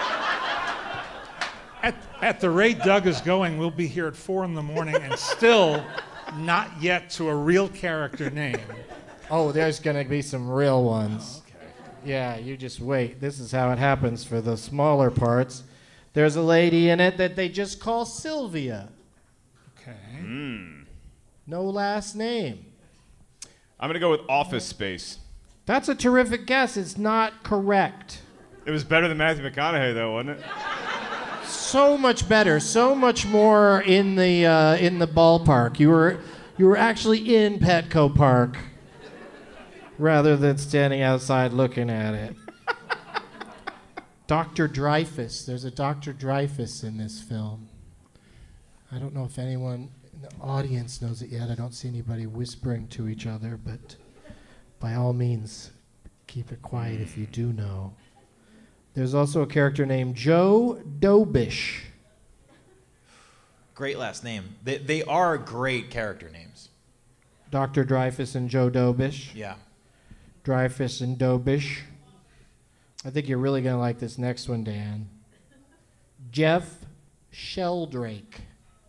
At the rate Doug is going, we'll be here at 4 a.m. and still not yet to a real character name. Oh, there's going to be some real ones. Okay. Yeah, you just wait. This is how it happens for the smaller parts. There's a lady in it that they just call Sylvia. Okay. No last name. I'm going to go with Office Space. That's a terrific guess. It's not correct. It was better than Matthew McConaughey, though, wasn't it? So much better, so much more in the ballpark. You were actually in Petco Park rather than standing outside looking at it. Dr. Dreyfus. There's a Dr. Dreyfus in this film. I don't know if anyone in the audience knows it yet. I don't see anybody whispering to each other, but by all means, keep it quiet if you do know. There's also a character named Joe Dobish. Great last name. They are great character names. Dr. Dreyfus and Joe Dobish. Yeah. Dreyfus and Dobish. I think you're really going to like this next one, Dan. Jeff Sheldrake.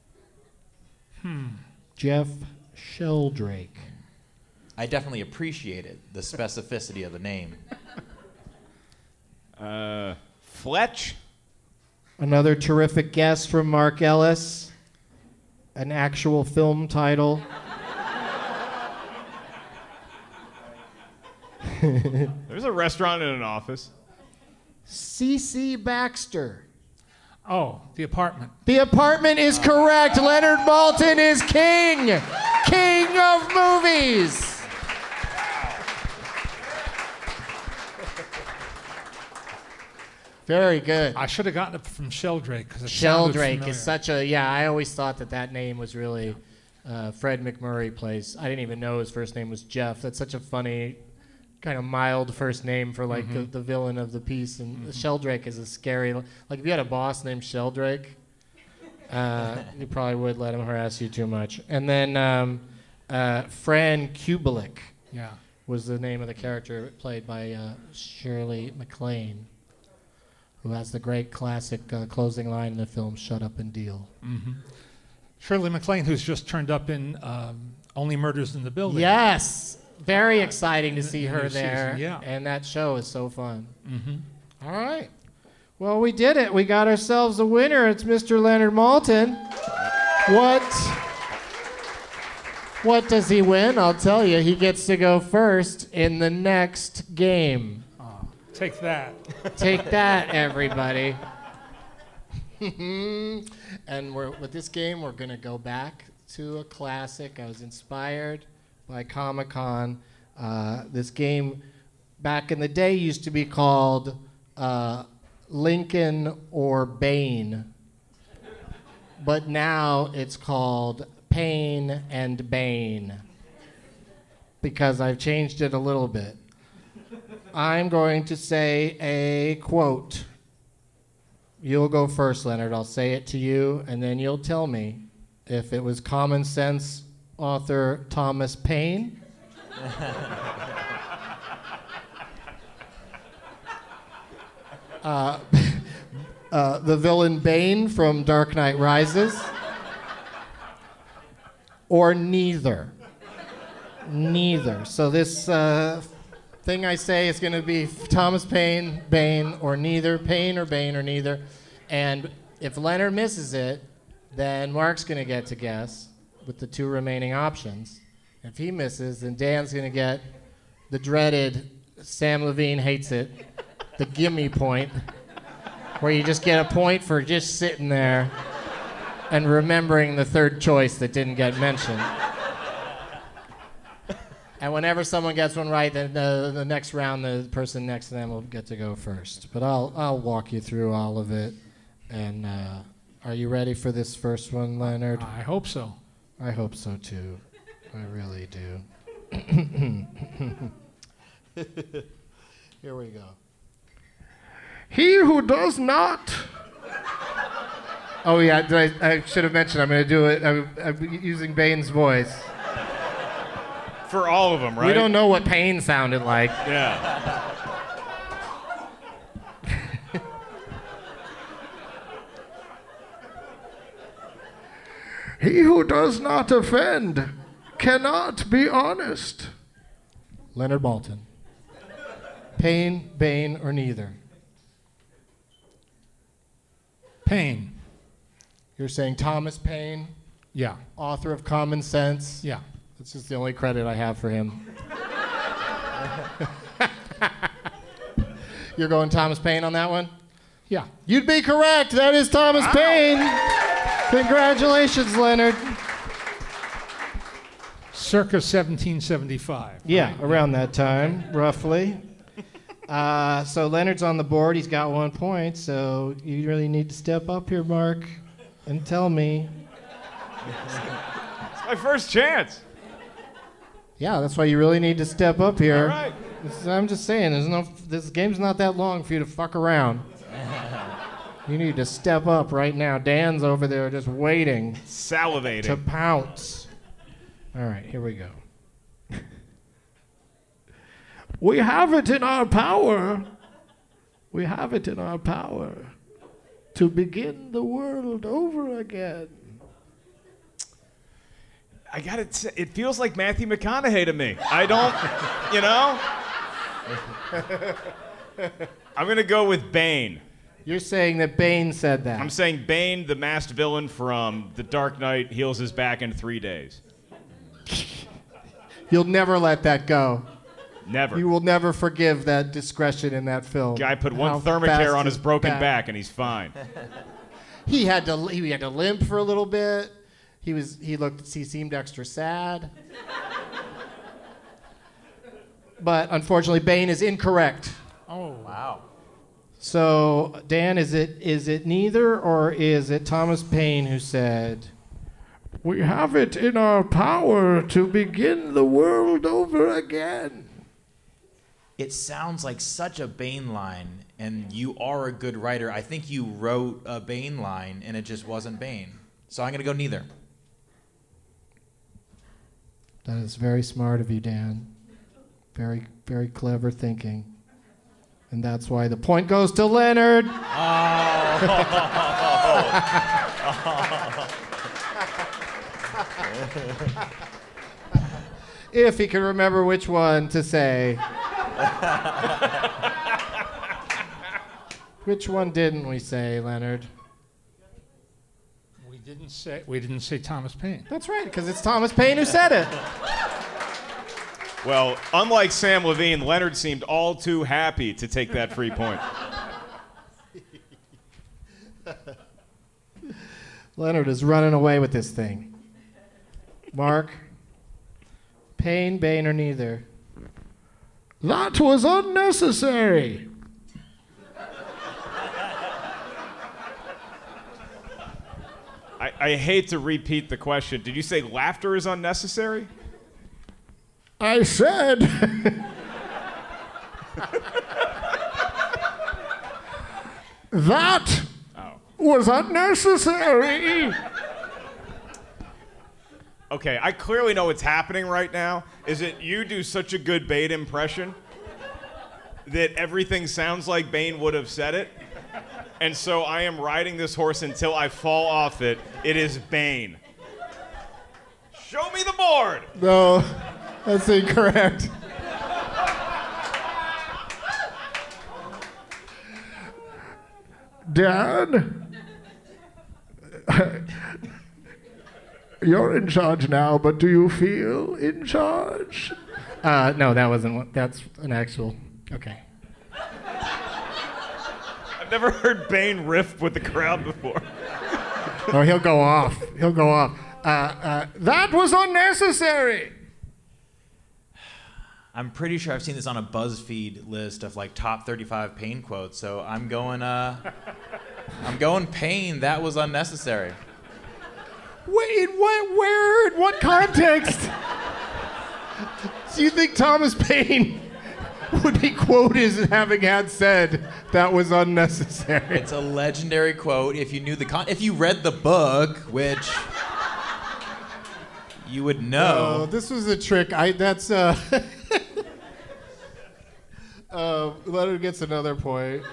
Jeff Sheldrake. I definitely appreciated the specificity of the name. Fletch. Another terrific guess from Mark Ellis. An actual film title. There's a restaurant and an office. C.C. Baxter. Oh, The Apartment. The Apartment is correct. Leonard Maltin is king. King of movies. Very good. I should have gotten it from Sheldrake because Sheldrake is such a I always thought that name was really Fred McMurray plays. I didn't even know his first name was Jeff. That's such a funny, kind of mild first name for like the villain of the piece. And Sheldrake is a scary. Like if you had a boss named Sheldrake, you probably would let him harass you too much. And then Fran Kubelik. Yeah. Was the name of the character played by Shirley MacLaine, who has the great classic closing line in the film, "Shut Up and Deal." Mm-hmm. Shirley MacLaine, who's just turned up in Only Murders in the Building. Yes, very exciting to see her there. Season, yeah. And that show is so fun. Mm-hmm. All right. Well, we did it. We got ourselves a winner. It's Mr. Leonard Maltin. What does he win? I'll tell you. He gets to go first in the next game. Oh, take that. Take that, everybody. And with this game, we're going to go back to a classic. I was inspired by Comic-Con. This game, back in the day, used to be called Lincoln or Bane. But now it's called Pain and Bane, because I've changed it a little bit. I'm going to say a quote. You'll go first, Leonard. I'll say it to you, and then you'll tell me if it was Common Sense author Thomas Paine, the villain Bane from Dark Knight Rises, or neither. Neither. So this thing I say is going to be Thomas Paine, Bane, or neither. Paine or Bane or neither. And if Leonard misses it, then Mark's going to get to guess with the two remaining options. If he misses, then Dan's going to get the dreaded, Sam Levine hates it, the gimme point, where you just get a point for just sitting there and remembering the third choice that didn't get mentioned. And whenever someone gets one right, then the next round, the person next to them will get to go first. But I'll walk you through all of it. And are you ready for this first one, Leonard? I hope so. I hope so, too. I really do. Here we go. He who does not... Oh, yeah, I should have mentioned I'm going to do it. I'm using Bane's voice. For all of them, right? We don't know what Pain sounded like. Yeah. He who does not offend cannot be honest. Leonard Maltin. Pain, Bane, or neither? Paine. You're saying Thomas Paine? Yeah. Author of Common Sense? Yeah. That's just the only credit I have for him. You're going Thomas Paine on that one? Yeah. You'd be correct. That is Thomas Paine. Congratulations, Leonard. Circa 1775. Yeah, right? around that time, roughly. So Leonard's on the board. He's got 1 point. So you really need to step up here, Mark, and tell me. It's my first chance. Yeah, that's why you really need to step up here. All right. I'm just saying, this game's not that long for you to fuck around. You need to step up right now. Dan's over there just waiting. Salivating. To pounce. All right, here we go. We have it in our power. We have it in our power to begin the world over again. I gotta say, it feels like Matthew McConaughey to me. I don't, you know? I'm gonna go with Bane. You're saying that Bane said that. I'm saying Bane, the masked villain from The Dark Knight, heals his back in 3 days. You'll never let that go. Never. You will never forgive that discretion in that film. Guy put one How thermacare fast on his his broken back and he's fine. He had to limp for a little bit. He seemed extra sad. But unfortunately, Bane is incorrect. Oh, wow. So, Dan, is it neither, or is it Thomas Paine who said, "We have it in our power to begin the world over again"? It sounds like such a Bane line, and you are a good writer. I think you wrote a Bane line, and it just wasn't Bane. So I'm going to go neither. That is very smart of you, Dan. Very, very clever thinking. And that's why the point goes to Leonard. If he can remember which one to say. Which one didn't we say, Leonard? We didn't say Thomas Paine. That's right, because it's Thomas Paine who said it. Well, unlike Sam Levine, Leonard seemed all too happy to take that free point. Leonard is running away with this thing. Mark, Paine, Bane, or neither? That was unnecessary. I hate to repeat the question. Did you say laughter is unnecessary? I said that was unnecessary. Okay, I clearly know what's happening right now. Is that you do such a good Bane impression that everything sounds like Bane would have said it. And so I am riding this horse until I fall off it. It is Bane. Show me the board. No, that's incorrect. Dan, you're in charge now, but do you feel in charge? No, that wasn't one. That's an actual. Okay. I've never heard Bane riff with the crowd before. Oh, he'll go off. He'll go off. That was unnecessary. I'm pretty sure I've seen this on a BuzzFeed list of like top 35 Paine quotes. So I'm going Paine. That was unnecessary. Wait, where, in what context? Do you think Thomas Paine would be quoted as having had said that was unnecessary? It's a legendary quote. If you knew if you read the book, which you would know. Oh, this was a trick. Leonard gets another point.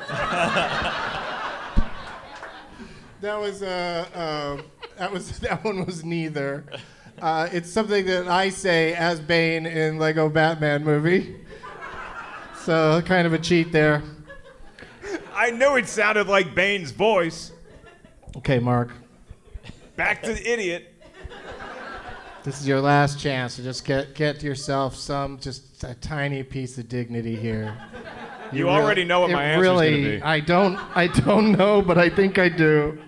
That one was neither. It's something that I say as Bane in Lego Batman movie. So kind of a cheat there. I knew it sounded like Bane's voice. Okay, Mark. Back to the idiot. This is your last chance to just get yourself just a tiny piece of dignity here. You already know what my answer's going to be. I don't know, but I think I do.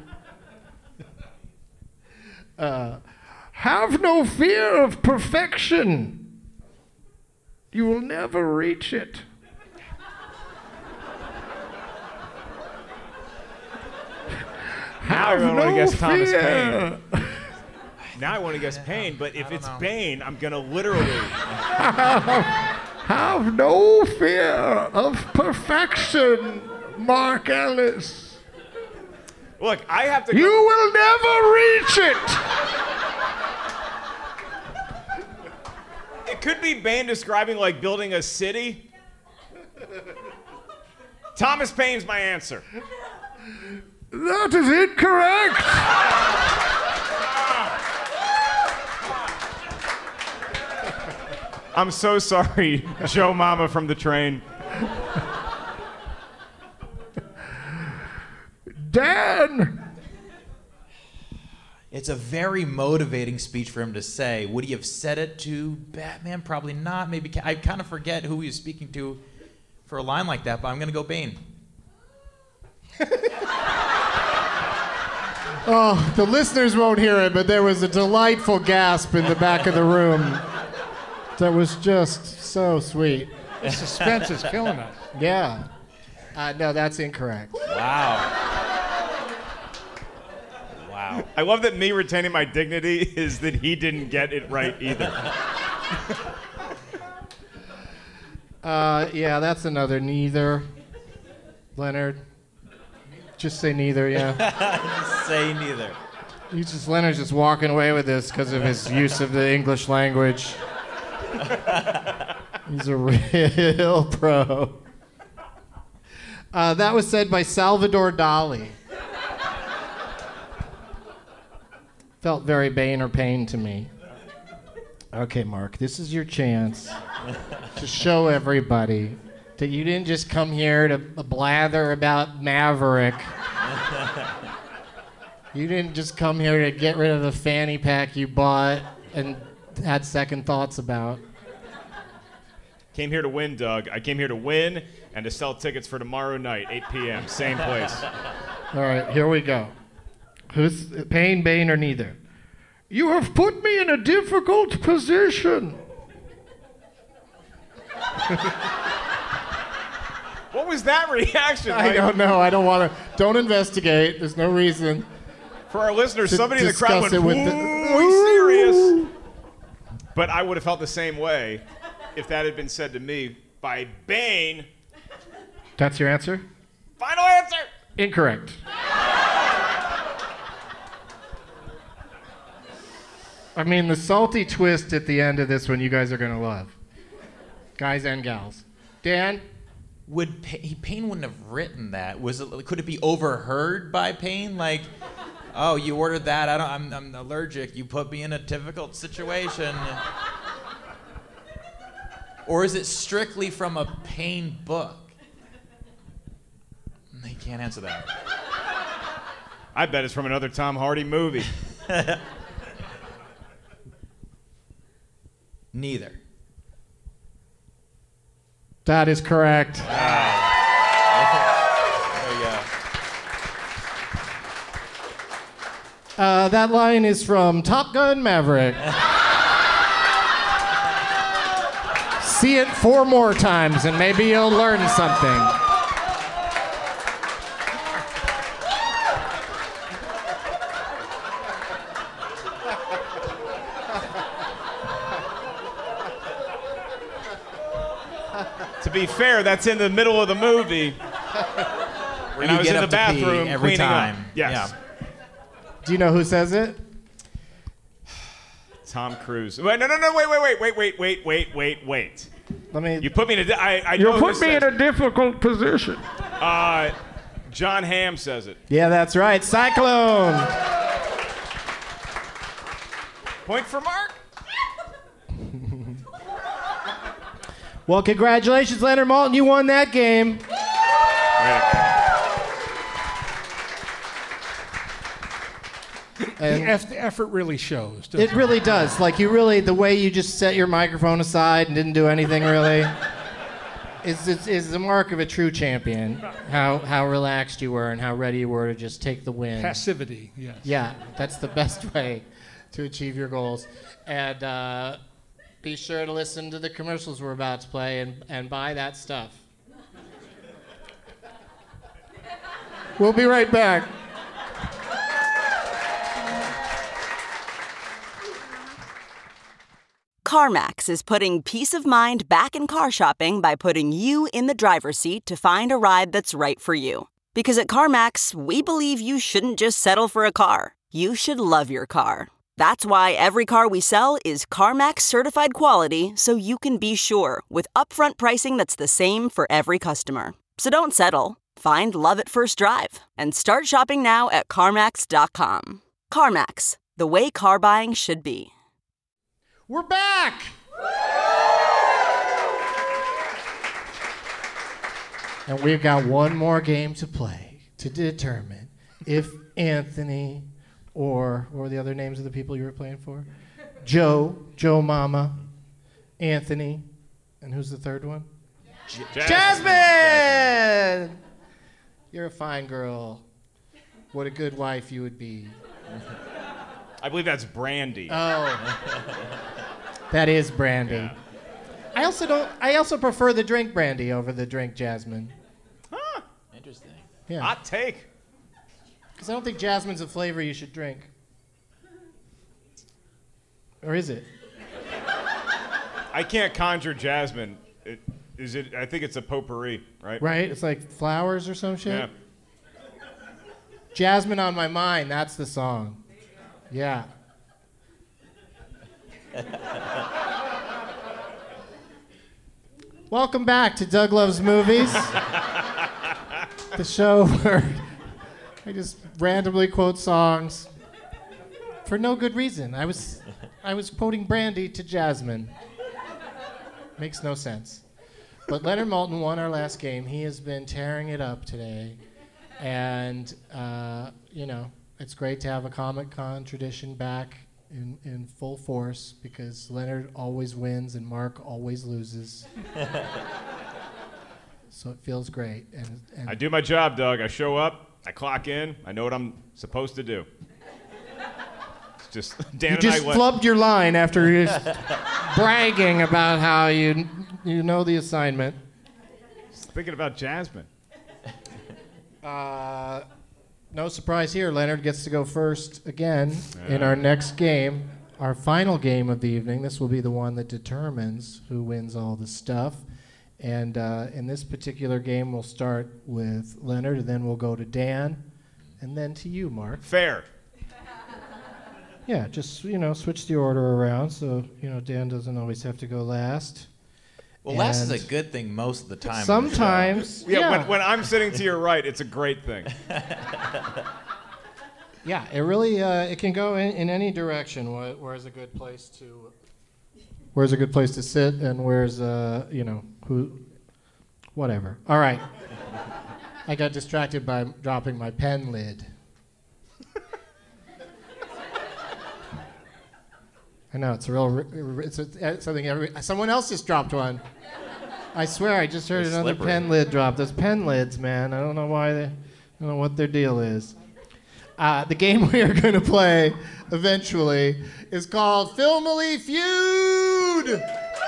Have no fear of perfection. You will never reach it. Now I want to guess Thomas fear. Paine. Now I want to guess Paine, but if it's Bane, I'm going to literally... Have no fear of perfection, Mark Ellis. Look, I have to... You will never reach it. It could be Bane describing like building a city. Thomas Paine's my answer. That is incorrect. I'm so sorry, Joe Mama from the train. Dan! It's a very motivating speech for him to say. Would he have said it to Batman? Probably not. Maybe I kind of forget who he was speaking to for a line like that, but I'm going to go Bane. Oh, the listeners won't hear it, but there was a delightful gasp in the back of the room. That was just so sweet. The suspense is killing us. Yeah. No, that's incorrect. Wow. Wow. I love that me retaining my dignity is that he didn't get it right either. Yeah, that's another neither. Leonard. Just say neither, yeah. Just say neither. Leonard's just walking away with this because of his use of the English language. He's a real pro. That was said by Salvador Dali. Felt very Bane or Pain to me. Okay, Mark, this is your chance to show everybody that you didn't just come here to blather about Maverick. You didn't just come here to get rid of the fanny pack you bought and had second thoughts about. Came here to win, Doug. I came here to win and to sell tickets for tomorrow night, 8 p.m., same place. All right, here we go. Who's Pain, Bane, or neither? You have put me in a difficult position. What was that reaction? I don't know. I don't want to. Don't investigate. There's no reason. For our listeners, somebody in the crowd went, with ooh, serious. But I would have felt the same way if that had been said to me by Bane. That's your answer? Final answer! Incorrect. I mean, the salty twist at the end of this one you guys are going to love. Guys and gals. Dan? Would Payne wouldn't have written that. Could it be overheard by Payne? Like, oh, you ordered that. I'm allergic. You put me in a difficult situation. Or is it strictly from a Payne book? They can't answer that. I bet it's from another Tom Hardy movie. Neither. That is correct. Wow. There you go. That line is from Top Gun Maverick. See it 4 more times and maybe you'll learn something. To be fair, that's in the middle of the movie. Where and you I was get in the up to pee bathroom every cleaning time. up. Yes. Yeah. Do you know who says it? Tom Cruise. Wait, no, wait. Let me. You put me in a. I You know put who me in says a difficult position. John Hamm says it. Yeah, that's right. Cyclone. Point for Mark. Well, congratulations, Leonard Maltin. You won that game. The effort really shows. It really does. Like the way you just set your microphone aside and didn't do anything really, is the mark of a true champion. How relaxed you were and how ready you were to just take the win. Passivity, yes. Yeah, that's the best way to achieve your goals. And be sure to listen to the commercials we're about to play and buy that stuff. We'll be right back. CarMax is putting peace of mind back in car shopping by putting you in the driver's seat to find a ride that's right for you. Because at CarMax, we believe you shouldn't just settle for a car. You should love your car. That's why every car we sell is CarMax certified quality, so you can be sure with upfront pricing that's the same for every customer. So don't settle. Find love at first drive and start shopping now at CarMax.com. CarMax, the way car buying should be. We're back! And we've got one more game to play to determine if Anthony or what were the other names of the people you were playing for? Joe Mama, Anthony, and who's the third one? Jasmine! You're a fine girl. What a good wife you would be. I believe that's Brandy. Oh. That is Brandy. Yeah. I also prefer the drink Brandy over the drink Jasmine. Huh. Yeah. Hot take. Because I don't think jasmine's a flavor you should drink. Or is it? I can't conjure jasmine. I think it's a potpourri, right? Right? It's like flowers or some shit? Yeah. Jasmine on My Mind, that's the song. Yeah. Welcome back to Doug Loves Movies, the show where I just randomly quote songs for no good reason. I was quoting Brandy to Jasmine. Makes no sense. But Leonard Maltin won our last game. He has been tearing it up today. And, it's great to have a Comic-Con tradition back in full force because Leonard always wins and Mark always loses. So it feels great. And I do my job, Doug. I show up, I clock in, I know what I'm supposed to do. It's just Dan you and just I flubbed your line after you bragging about how you know the assignment. Thinking about Jasmine. No surprise here. Leonard gets to go first again in our next game, our final game of the evening. This will be the one that determines who wins all the stuff. And in this particular game, we'll start with Leonard, and then we'll go to Dan, and then to you, Mark. Fair. Yeah, just, switch the order around so, Dan doesn't always have to go last. Well, last is a good thing most of the time. Sometimes. Yeah, when I'm sitting to your right, it's a great thing. Yeah, it really it can go in any direction. Where's a good place to sit, and where's whatever. All right. I got distracted by dropping my pen lid. I know it's something. Someone else just dropped one. I swear, I just heard another pen lid drop. Those pen lids, man. I don't know why I don't know what their deal is. The game we are going to play eventually is called Filmily Feud.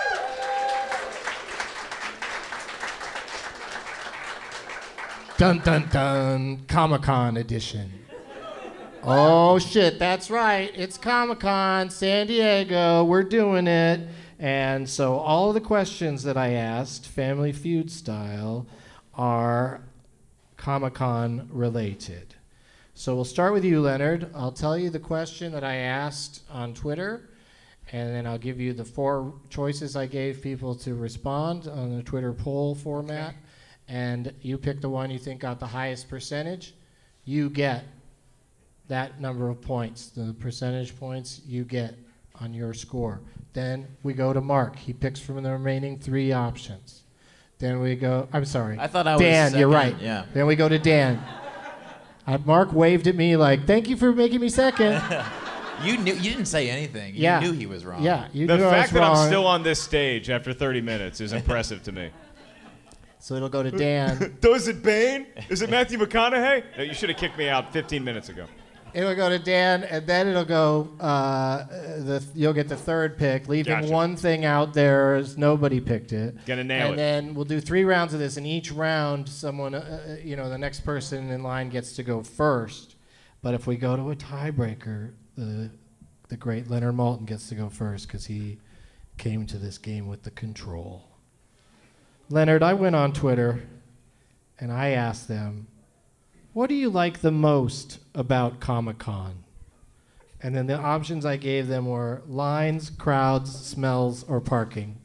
Dun dun dun, Comic-Con edition. Oh shit, that's right. It's Comic-Con, San Diego. We're doing it. And so all of the questions that I asked, Family Feud style, are Comic-Con related. So we'll start with you, Leonard. I'll tell you the question that I asked on Twitter, and then I'll give you the 4 choices I gave people to respond on the Twitter poll format. And you pick the one you think got the highest percentage. You get that number of points, the percentage points you get on your score. Then we go to Mark. He picks from the remaining 3 options. Then we go, I'm sorry. I thought I was Dan, second. you're right. Yeah. Then we go to Dan. Mark waved at me like, thank you for making me second. You didn't say anything. You knew he was wrong. Yeah, you the knew I was fact that wrong. I'm still on this stage after 30 minutes is impressive to me. So it'll go to Dan. Is it Bane? Is it Matthew McConaughey? No, you should have kicked me out 15 minutes ago. It'll go to Dan, and then it'll go. You'll get the 3rd pick, leaving Gotcha. one thing out there as nobody picked it. Gonna nail and it. then we'll do 3 rounds of this, and each round, someone, the next person in line gets to go first. But if we go to a tiebreaker, the great Leonard Maltin gets to go first because he came to this game with the control. Leonard, I went on Twitter, and I asked them, what do you like the most about Comic-Con? And then the options I gave them were lines, crowds, smells, or parking.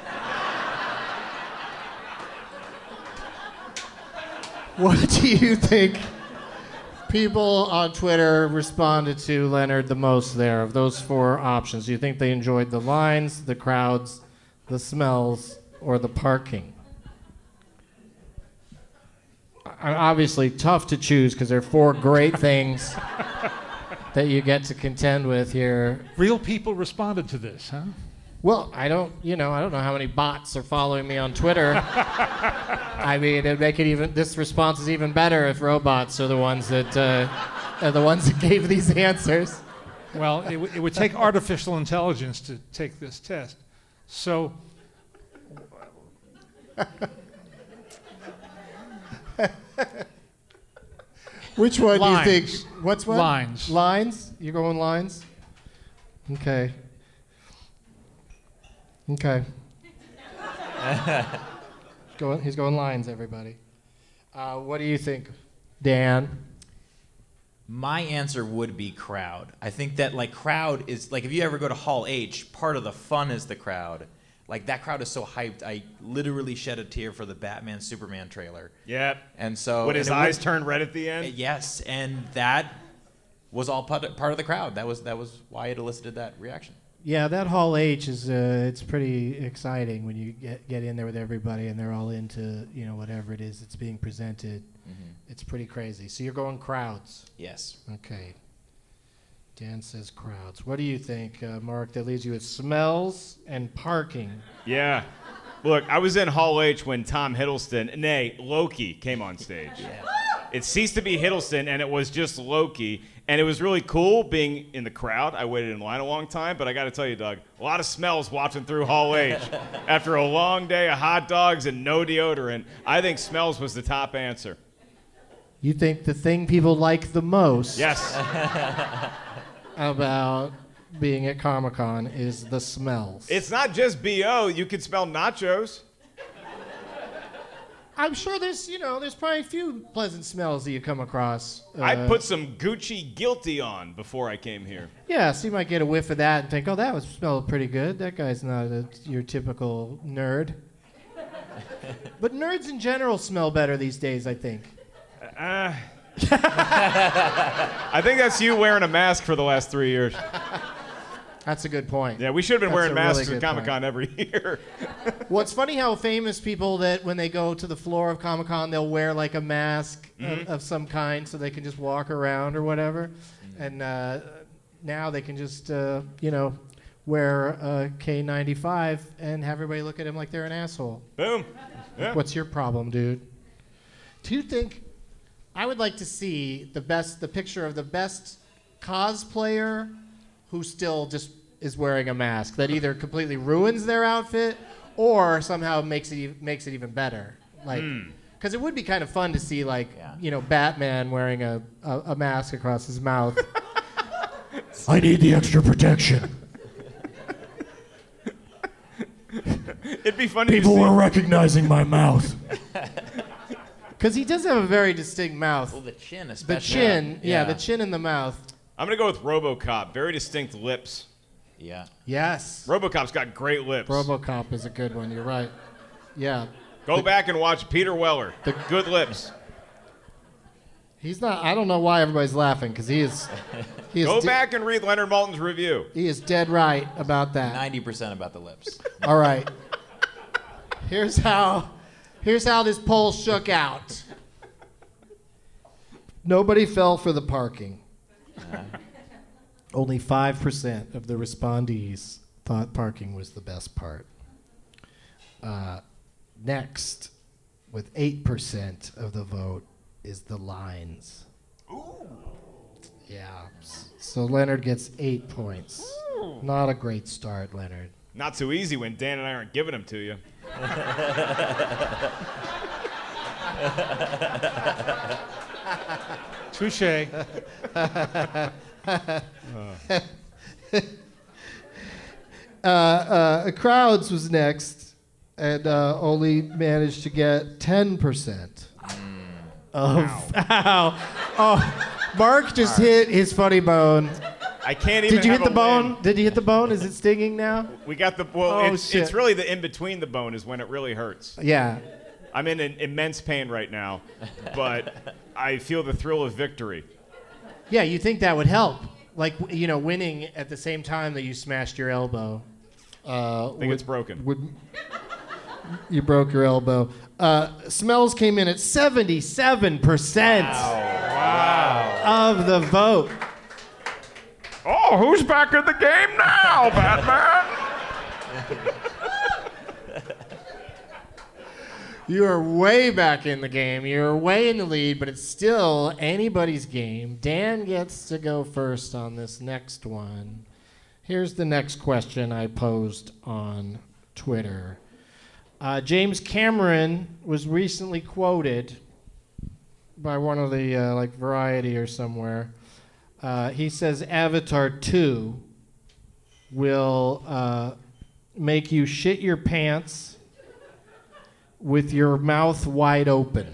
What do you think people on Twitter responded to Leonard the most there of those 4 options? Do you think they enjoyed the lines, the crowds, the smells, or the parking? Obviously tough to choose because there are 4 great things that you get to contend with here. Real people responded to this, huh? Well, I don't know how many bots are following me on Twitter. I mean, it'd make it even. This response is even better if robots are the ones that gave these answers. Well, it would take artificial intelligence to take this test. So. Which one Lines. do you think? What's what? Lines. Lines? You're going lines? Okay. Okay. He's going lines, everybody. What do you think, Dan? My answer would be crowd. I think that crowd is if you ever go to Hall H, part of the fun is the crowd. That crowd is so hyped. I literally shed a tear for the Batman Superman trailer. Yep. And so when his eyes turned red at the end. Yes, and that was all part of the crowd. That was why it elicited that reaction. Yeah, that Hall H is it's pretty exciting when you get in there with everybody and they're all into whatever it is that's being presented. Mm-hmm. It's pretty crazy. So you're going crowds. Yes. Okay. Dan says crowds. What do you think, Mark? That leaves you with smells and parking. Yeah. Look, I was in Hall H when Tom Hiddleston, nay, Loki, came on stage. Yeah. It ceased to be Hiddleston, and it was just Loki. And it was really cool being in the crowd. I waited in line a long time, but I got to tell you, Doug, a lot of smells watching through Hall H. After a long day of hot dogs and no deodorant, I think smells was the top answer. You think the thing people like the most Yes. about being at Comic-Con is the smells. It's not just B.O. You could smell nachos. I'm sure there's probably a few pleasant smells that you come across. I put some Gucci Guilty on before I came here. Yeah, so you might get a whiff of that and think, oh, that was smelled pretty good. That guy's not your typical nerd. But nerds in general smell better these days, I think. I think that's you wearing a mask for the last 3 years. That's a good point. Yeah, we should have been That's wearing a masks really at good Comic-Con every year. Well, it's funny how famous people that when they go to the floor of Comic-Con, they'll wear like a mask of some kind so they can just walk around or whatever. And now they can just, wear a K95 and have everybody look at him like they're an asshole. Boom. Yeah. What's your problem, dude? Do you think... I would like to see the picture of the best cosplayer who still just is wearing a mask that either completely ruins their outfit or somehow makes it even better. Because it would be kind of fun to see Batman wearing a mask across his mouth. I need the extra protection. It'd be funny. People were recognizing my mouth. Because he does have a very distinct mouth. Well, the chin especially. The chin, yeah, the chin and the mouth. I'm going to go with RoboCop. Very distinct lips. Yeah. Yes. RoboCop's got great lips. RoboCop is a good one. You're right. Yeah. Go back and watch Peter Weller. The good lips. He's not. I don't know why everybody's laughing because he is. Go back and read Leonard Maltin's review. He is dead right about that. 90% about the lips. All right. Here's how this poll shook out. Nobody fell for the parking. Only 5% of the respondees thought parking was the best part. Next, with 8% of the vote, is the lines. Ooh. Yeah. So Leonard gets 8 points. Ooh. Not a great start, Leonard. Not so easy when Dan and I aren't giving them to you. Touche. Crowds was next, and only managed to get 10%. Wow. Oh, Mark just hit his funny bone. I can't even. Did you hit the bone? Win. Did you hit the bone? Is it stinging now? We got the. Well, it's really the in between the bone is when it really hurts. Yeah. I'm in an immense pain right now, but I feel the thrill of victory. Yeah, you think that would help? Like, winning at the same time that you smashed your elbow. I think it's broken. You broke your elbow. Smells came in at 77% of the vote. Oh, who's back in the game now, Batman? You are way back in the game. You're way in the lead, but it's still anybody's game. Dan gets to go first on this next one. Here's the next question I posed on Twitter. James Cameron was recently quoted by one of the like Variety or somewhere. He says Avatar 2 will make you shit your pants with your mouth wide open.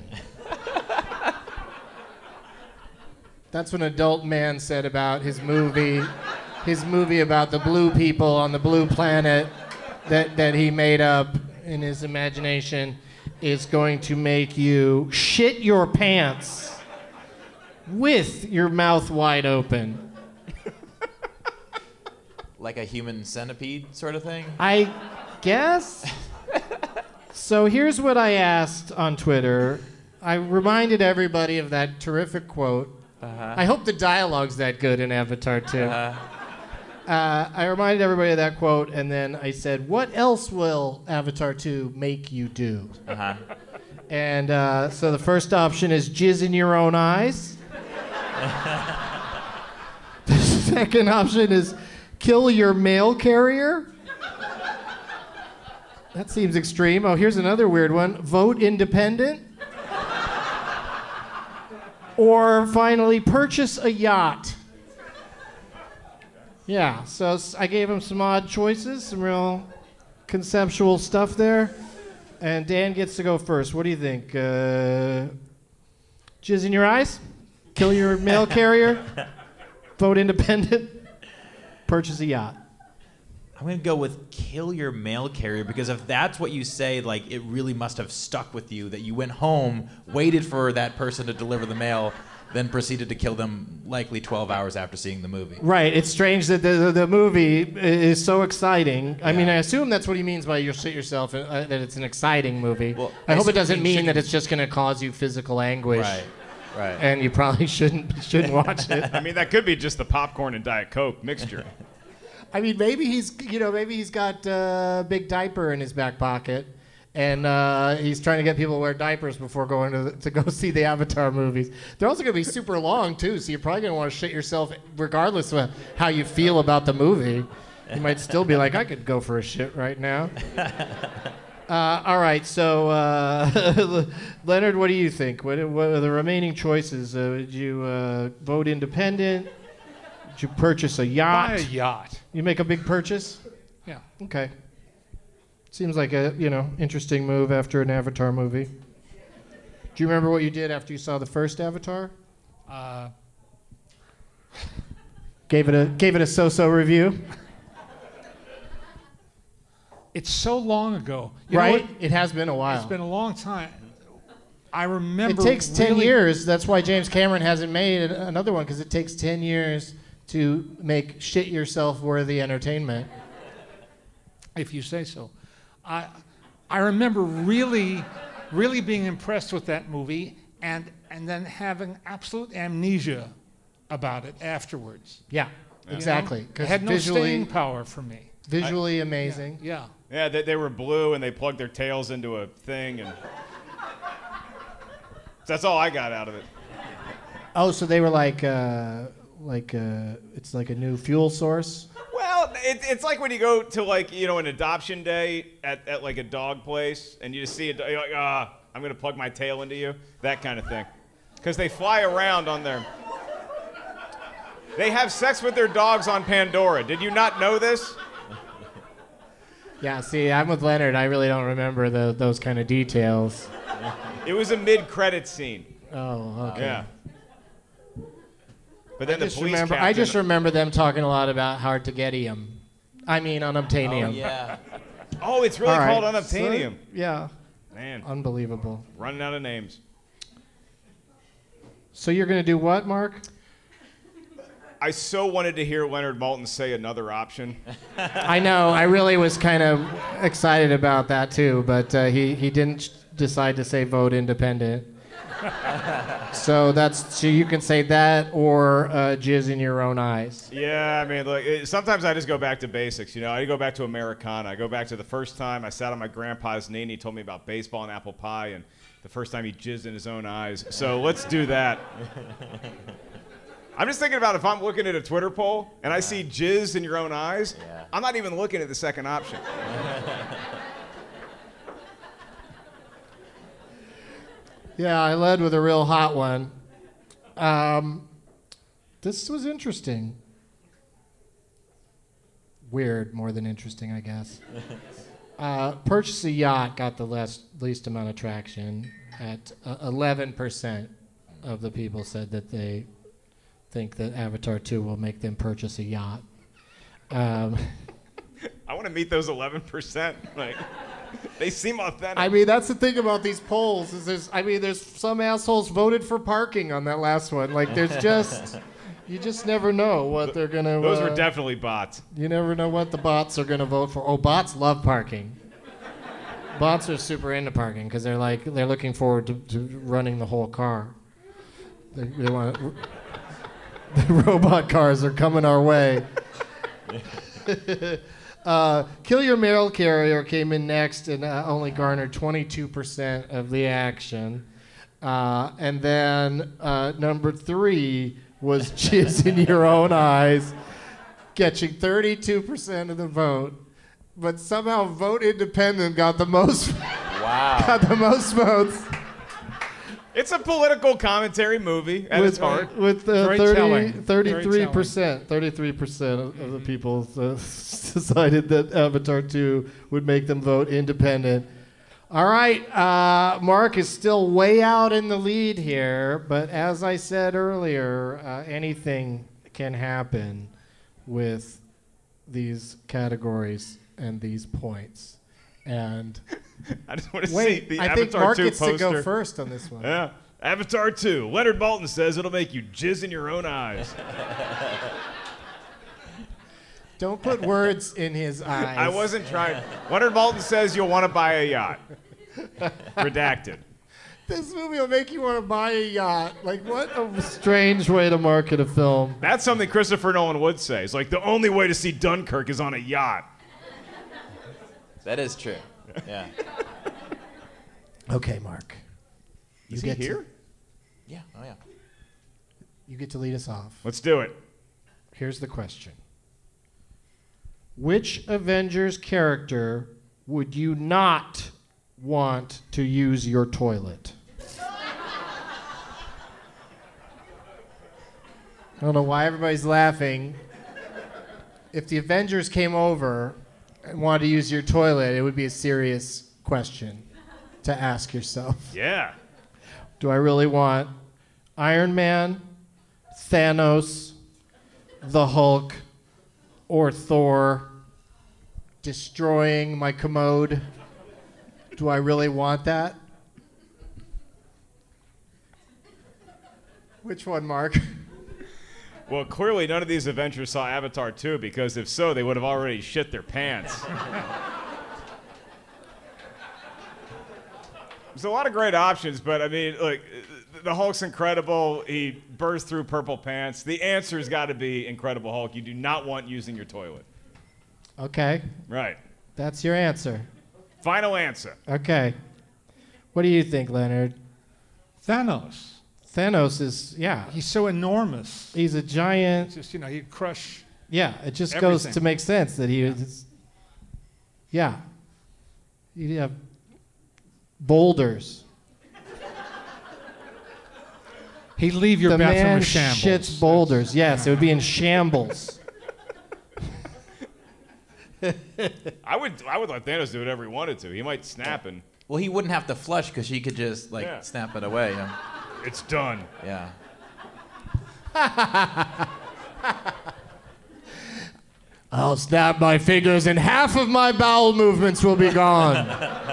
That's what an adult man said about his movie about the blue people on the blue planet that he made up in his imagination is going to make you shit your pants with your mouth wide open. Like a human centipede sort of thing? I guess. So here's what I asked on Twitter. I reminded everybody of that terrific quote. I hope the dialogue's that good in Avatar 2. I reminded everybody of that quote, and then I said, what else will Avatar 2 make you do? And so the first option is jizz in your own eyes. The second option is kill your mail carrier. That seems extreme. Oh, here's another weird one. Vote independent. Or finally, purchase a yacht. Yeah, so I gave him some odd choices, some real conceptual stuff there. And Dan gets to go first. What do you think? Jizz in your eyes? Kill your mail carrier? Vote independent? Purchase a yacht? I'm going to go with kill your mail carrier, because if that's what you say, like, it really must have stuck with you, that you went home, waited for that person to deliver the mail, then proceeded to kill them likely 12 hours after seeing the movie. Right. It's strange that the movie is so exciting. I mean, I assume that's what he means by you'll shit yourself, that it's an exciting movie. Well, I hope it doesn't mean that it's just going to cause you physical anguish. Right. And you probably shouldn't watch it. I mean, that could be just the popcorn and Diet Coke mixture. I mean, maybe he's got a big diaper in his back pocket, and he's trying to get people to wear diapers before going to go see the Avatar movies. They're also going to be super long, too, so you're probably going to want to shit yourself regardless of how you feel about the movie. You might still be like, I could go for a shit right now. All right, so Leonard, what do you think? What are the remaining choices? Would you vote independent? Would you purchase a yacht? Buy a yacht. You make a big purchase? Yeah. Okay. Seems like a interesting move after an Avatar movie. Do you remember what you did after you saw the first Avatar? Gave it a so-so review. It's so long ago. Right? It has been a while. It's been a long time. I remember. It takes 10 years. That's why James Cameron hasn't made another one, because it takes 10 years to make shit yourself worthy entertainment. If you say so. I remember really being impressed with that movie and then having absolute amnesia about it afterwards. Yeah, exactly. It had no staying power for me. Visually amazing. Yeah. Yeah, they were blue and they plugged their tails into a thing, and that's all I got out of it. Oh, so they were like it's like a new fuel source? Well, it's like when you go to an adoption day at like a dog place, and you just see it, you're like, I'm gonna plug my tail into you, that kind of thing, because they fly around on their. They have sex with their dogs on Pandora. Did you not know this? Yeah, see, I'm with Leonard. I really don't remember those kind of details. It was a mid-credit scene. Oh, okay. Yeah. But then I just remember them talking a lot about hard to getium. I mean, unobtainium. Oh, yeah. Oh, it's really called unobtainium. So, yeah. Man. Unbelievable. Running out of names. So you're going to do what, Mark? I so wanted to hear Leonard Maltin say another option. I know. I really was kind of excited about that, too, but he didn't decide to say vote independent. So you can say that or jizz in your own eyes. Yeah, I mean, sometimes I just go back to basics. I go back to Americana. I go back to the first time I sat on my grandpa's knee and he told me about baseball and apple pie, and the first time he jizzed in his own eyes. So let's do that. I'm just thinking about if I'm looking at a Twitter poll and I see jizz in your own eyes, I'm not even looking at the second option. Yeah, I led with a real hot one. This was interesting. Weird, more than interesting, I guess. Purchase a yacht got the least amount of traction. At 11% of the people said that they think that Avatar 2 will make them purchase a yacht. I want to meet those 11%. Like, they seem authentic. I mean, that's the thing about these polls is there's some assholes voted for parking on that last one. Like, there's just, you just never know what they're gonna. Those were definitely bots. You never know what the bots are gonna vote for. Oh, bots love parking. Bots are super into parking because they're looking forward to running the whole car. They want the robot cars are coming our way. Kill Your Mail Carrier came in next and only garnered 22% of the action. And then number 3 was Jizz in Your Own Eyes, catching 32% of the vote. But somehow Vote Independent got the most. Wow. Got the most votes. It's a political commentary movie at its heart. With 33% of the people decided that Avatar 2 would make them vote independent. All right, Mark is still way out in the lead here, but as I said earlier, anything can happen with these categories and these points. And I just want to see the Avatar 2 poster. I think Mark gets to go first on this one. Yeah. Avatar 2. Leonard Maltin says it'll make you jizz in your own eyes. Don't put words in his eyes. I wasn't trying. Leonard Maltin says you'll want to buy a yacht. Redacted. This movie will make you want to buy a yacht. Like, what a strange way to market a film. That's something Christopher Nolan would say. It's like, the only way to see Dunkirk is on a yacht. That is true. Yeah. Okay, Mark. Is he here? Yeah. Oh, yeah. You get to lead us off. Let's do it. Here's the question. Which Avengers character would you not want to use your toilet? I don't know why everybody's laughing. If the Avengers came over and wanted to use your toilet, it would be a serious question to ask yourself. Yeah. Do I really want Iron Man, Thanos, the Hulk, or Thor destroying my commode? Do I really want that? Which one, Mark? Well, clearly none of these Avengers saw Avatar 2, because if so, they would have already shit their pants. There's a lot of great options, but I mean, look, the Hulk's incredible. He bursts through purple pants. The answer's got to be Incredible Hulk. You do not want using your toilet. Okay. Right. That's your answer. Final answer. Okay. What do you think, Leonard? Thanos. Thanos is, yeah. He's so enormous. He's a giant. It's just, he'd crush. Yeah, it just everything. goes to make sense that he was. Yeah. You'd have boulders. He'd leave your the bathroom man in shambles. Shits boulders. Yes, it would be in shambles. I would let Thanos do whatever he wanted to. He might snap and. Well, he wouldn't have to flush because he could just snap it away. It's done. Yeah. I'll snap my fingers and half of my bowel movements will be gone.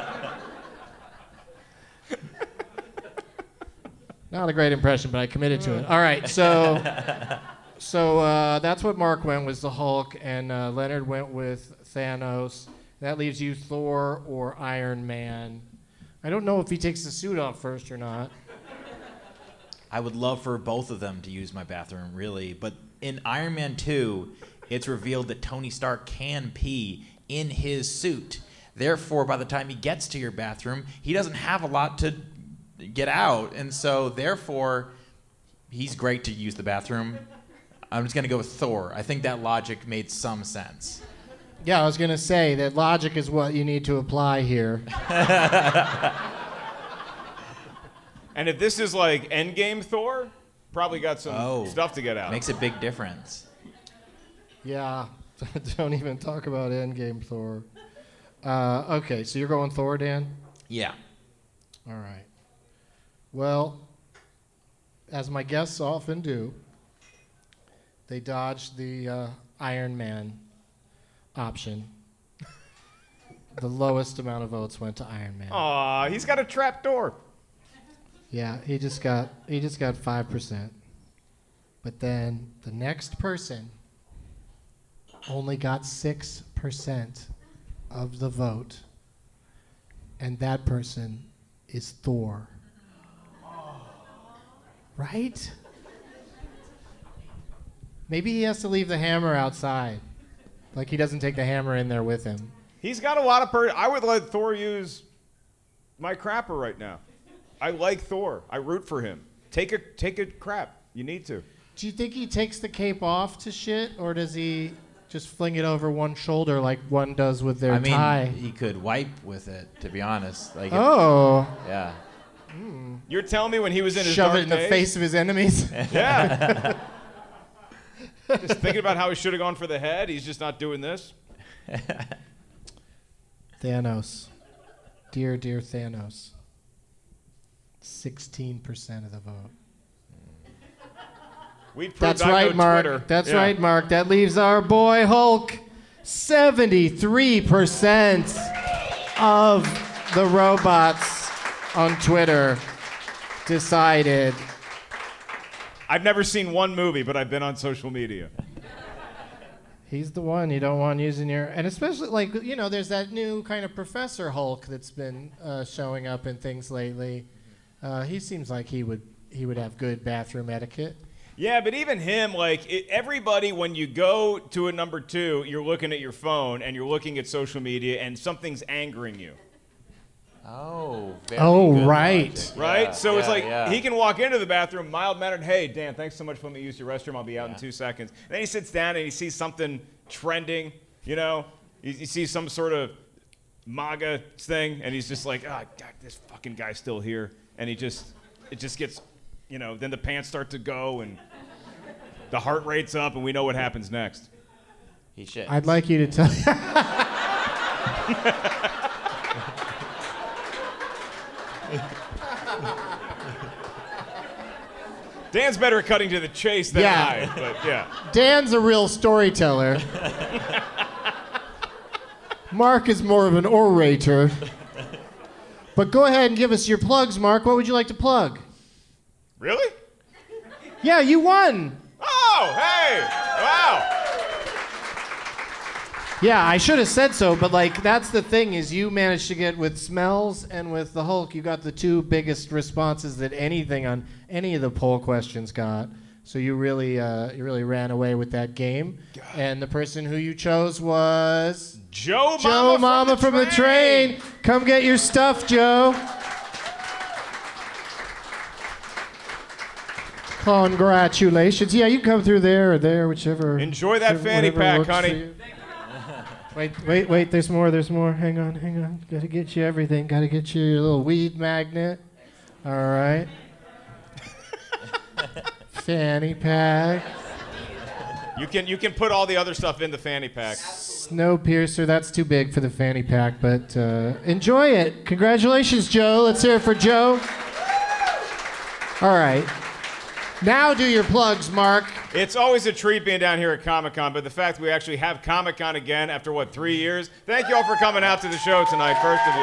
Not a great impression, but I committed to it. All right, so that's what Mark went, was the Hulk, and Leonard went with Thanos. That leaves you Thor or Iron Man. I don't know if he takes the suit off first or not. I would love for both of them to use my bathroom, really. But in Iron Man 2, it's revealed that Tony Stark can pee in his suit. Therefore, by the time he gets to your bathroom, he doesn't have a lot to get out. And so, therefore, he's great to use the bathroom. I'm just going to go with Thor. I think that logic made some sense. Yeah, I was going to say that logic is what you need to apply here. And if this is like Endgame Thor, probably got some stuff to get out. Makes a big difference. Yeah, don't even talk about Endgame Thor. Okay, so you're going Thor, Dan? Yeah. All right. Well, as my guests often do, they dodged the Iron Man option. The lowest amount of votes went to Iron Man. Aw, he's got a trap door. Yeah, he just got 5%. But then the next person only got 6% of the vote. And that person is Thor. Right? Maybe he has to leave the hammer outside. Like he doesn't take the hammer in there with him. He's got a lot of I would let Thor use my crapper right now. I like Thor. I root for him. Take a crap. You need to. Do you think he takes the cape off to shit, or does he just fling it over one shoulder like one does with their tie? He could wipe with it, to be honest. Like yeah. You're telling me when he was in his Shove dark it in the days? face of his enemies? Yeah. Just thinking about how he should have gone for the head. He's just not doing this. Thanos. Dear Thanos. 16% of the vote. That's right, Mark. Twitter. That's right, Mark. That leaves our boy Hulk. 73% of the robots on Twitter decided. I've never seen one movie, but I've been on social media. He's the one you don't want using your... And especially, like, you know, there's that new kind of Professor Hulk that's been showing up in things lately. He seems like he would have good bathroom etiquette. Yeah, but even him, like, everybody, when you go to a number 2, you're looking at your phone and you're looking at social media and something's angering you. Oh, right. Logic. Right? Yeah, So it's like yeah. he can walk into the bathroom, mild-mannered, hey, Dan, thanks so much for letting me use your restroom. I'll be out in 2 seconds. And then he sits down and he sees something trending, you know? He sees some sort of MAGA thing, and he's just like, oh, God, this fucking guy's still here. And it just gets, you know, then the pants start to go, and the heart rate's up, and we know what happens next. He shits. I'd like you to tell... Dan's better at cutting to the chase than I, but yeah. Dan's a real storyteller. Mark is more of an orator. But go ahead and give us your plugs, Mark. What would you like to plug? Really? Yeah, you won. Oh, hey! Wow! Yeah, I should have said so, but like that's the thing is you managed to get with Smells and with the Hulk, you got the 2 biggest responses that anything on any of the poll questions got. So you really ran away with that game. God. And the person who you chose was Joe Mama from the train. Come get your stuff, Joe. Congratulations. Yeah, you can come through there or there, whichever. Enjoy that fanny pack, honey. Wait, there's more. Hang on. Gotta get you everything. Gotta get you your little weed magnet. All right. Fanny pack. You can put all the other stuff in the fanny pack. Snowpiercer, that's too big for the fanny pack, but enjoy it. Congratulations, Joe. Let's hear it for Joe. All right. Now do your plugs, Mark. It's always a treat being down here at Comic-Con, but the fact we actually have Comic-Con again after, 3 years? Thank you all for coming out to the show tonight, first of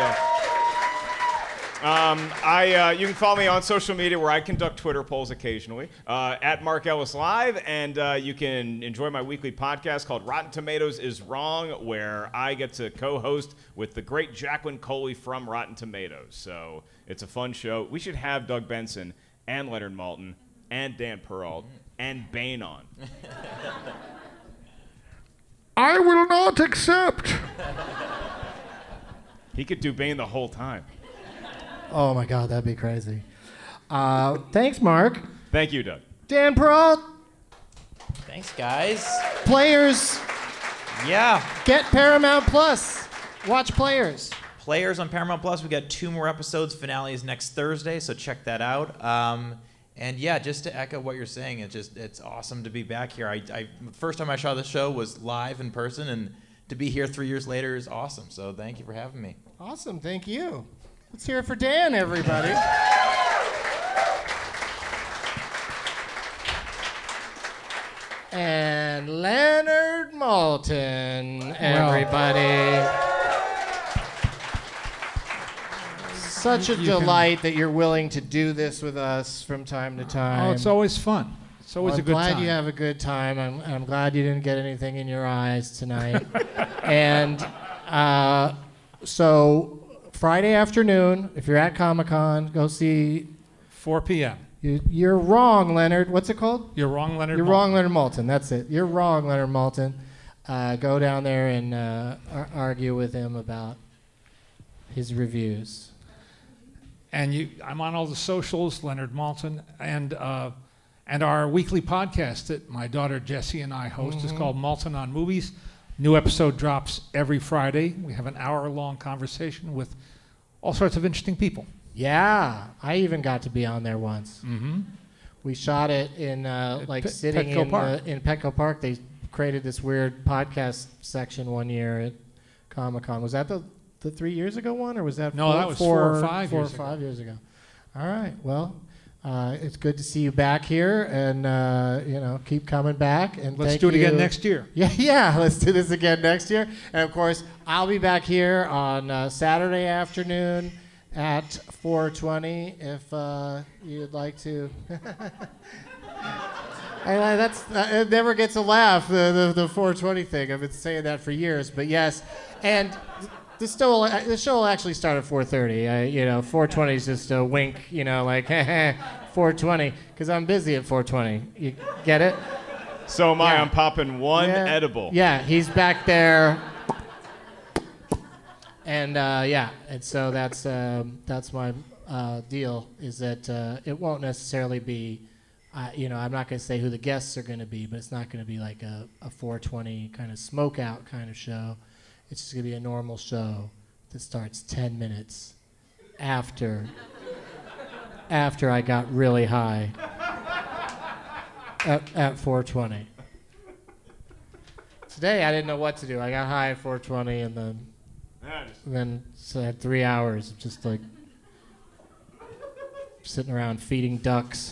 you. You can follow me on social media where I conduct Twitter polls occasionally, at Mark Ellis Live, and you can enjoy my weekly podcast called Rotten Tomatoes is Wrong, where I get to co-host with the great Jacqueline Coley from Rotten Tomatoes. So it's a fun show. We should have Doug Benson and Leonard Maltin and Dan Peralt and Bane on. I will not accept. He could do Bane the whole time. Oh my God, that'd be crazy. Thanks, Mark. Thank you, Doug. Dan Peralt. Thanks, guys. Players. Yeah. Get Paramount Plus. Watch Players. Players on Paramount Plus. We got 2 more episodes. Finale is next Thursday, so check that out. And yeah, just to echo what you're saying, it's awesome to be back here. The first time I saw the show was live in person, and to be here 3 years later is awesome. So thank you for having me. Awesome, thank you. Let's hear it for Dan, everybody. And Leonard Maltin, everybody. Such a delight that you're willing to do this with us from time to time. Oh, it's always fun. It's always a good time. I'm glad you have a good time. I'm glad you didn't get anything in your eyes tonight. And so Friday afternoon, if you're at Comic-Con, go see 4 p.m. You're wrong, Leonard. What's it called? You're wrong, Leonard. You're wrong, Leonard Maltin. That's it. You're wrong, Leonard Maltin. Go down there and argue with him about his reviews. And I'm on all the socials, Leonard Maltin, and our weekly podcast that my daughter Jessie and I host is called Maltin on Movies. New episode drops every Friday. We have an hour-long conversation with all sorts of interesting people. Yeah, I even got to be on there once. Mm-hmm. We shot it in sitting in Petco Park. They created this weird podcast section one year at Comic-Con. Was that the 3 years ago one, or was that that was 4 or 5 years ago. 5 years ago. All right. Well, it's good to see you back here, and keep coming back. And let's do it again next year. Yeah. Let's do this again next year. And of course, I'll be back here on Saturday afternoon at 4:20 if you'd like to. And it never gets a laugh. The 4:20 thing. I've been saying that for years, but yes, and. The show will actually start at 4:30. 4:20 is just a wink, like 4:20, because I'm busy at 4:20. You get it? So am I. I'm popping one edible. Yeah, he's back there. And and so that's my deal. Is that it won't necessarily be, I'm not going to say who the guests are going to be, but it's not going to be like a 4:20 kind of smoke out kind of show. It's just going to be a normal show that starts 10 minutes after I got really high at 4:20. Today I didn't know what to do. I got high at 4:20 and then so I had 3 hours of just like sitting around feeding ducks.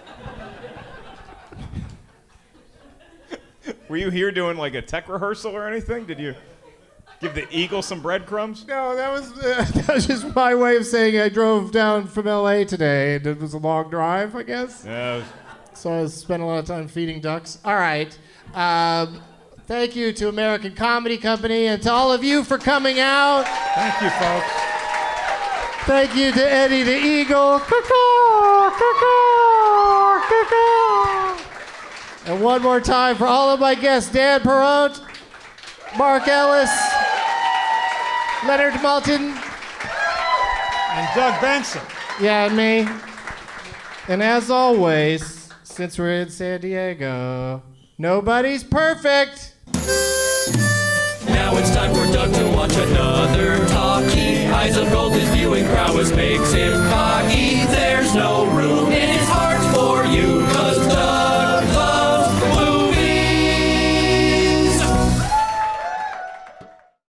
Were you here doing like a tech rehearsal or anything? Did you give the eagle some breadcrumbs? No, that was just my way of saying I drove down from LA today, and it was a long drive, I guess. Yeah. So I spent a lot of time feeding ducks. All right. Thank you to American Comedy Company and to all of you for coming out. Thank you, folks. Thank you to Eddie the Eagle. Caw-caw, caw-caw, caw-caw. And one more time for all of my guests, Dan Perrault, Mark Ellis, Leonard Maltin, and Doug Benson. Yeah, and me. And as always, since we're in San Diego, nobody's perfect. Now it's time for Doug to watch another talkie. Eyes of gold, his viewing prowess makes him cocky. There's no room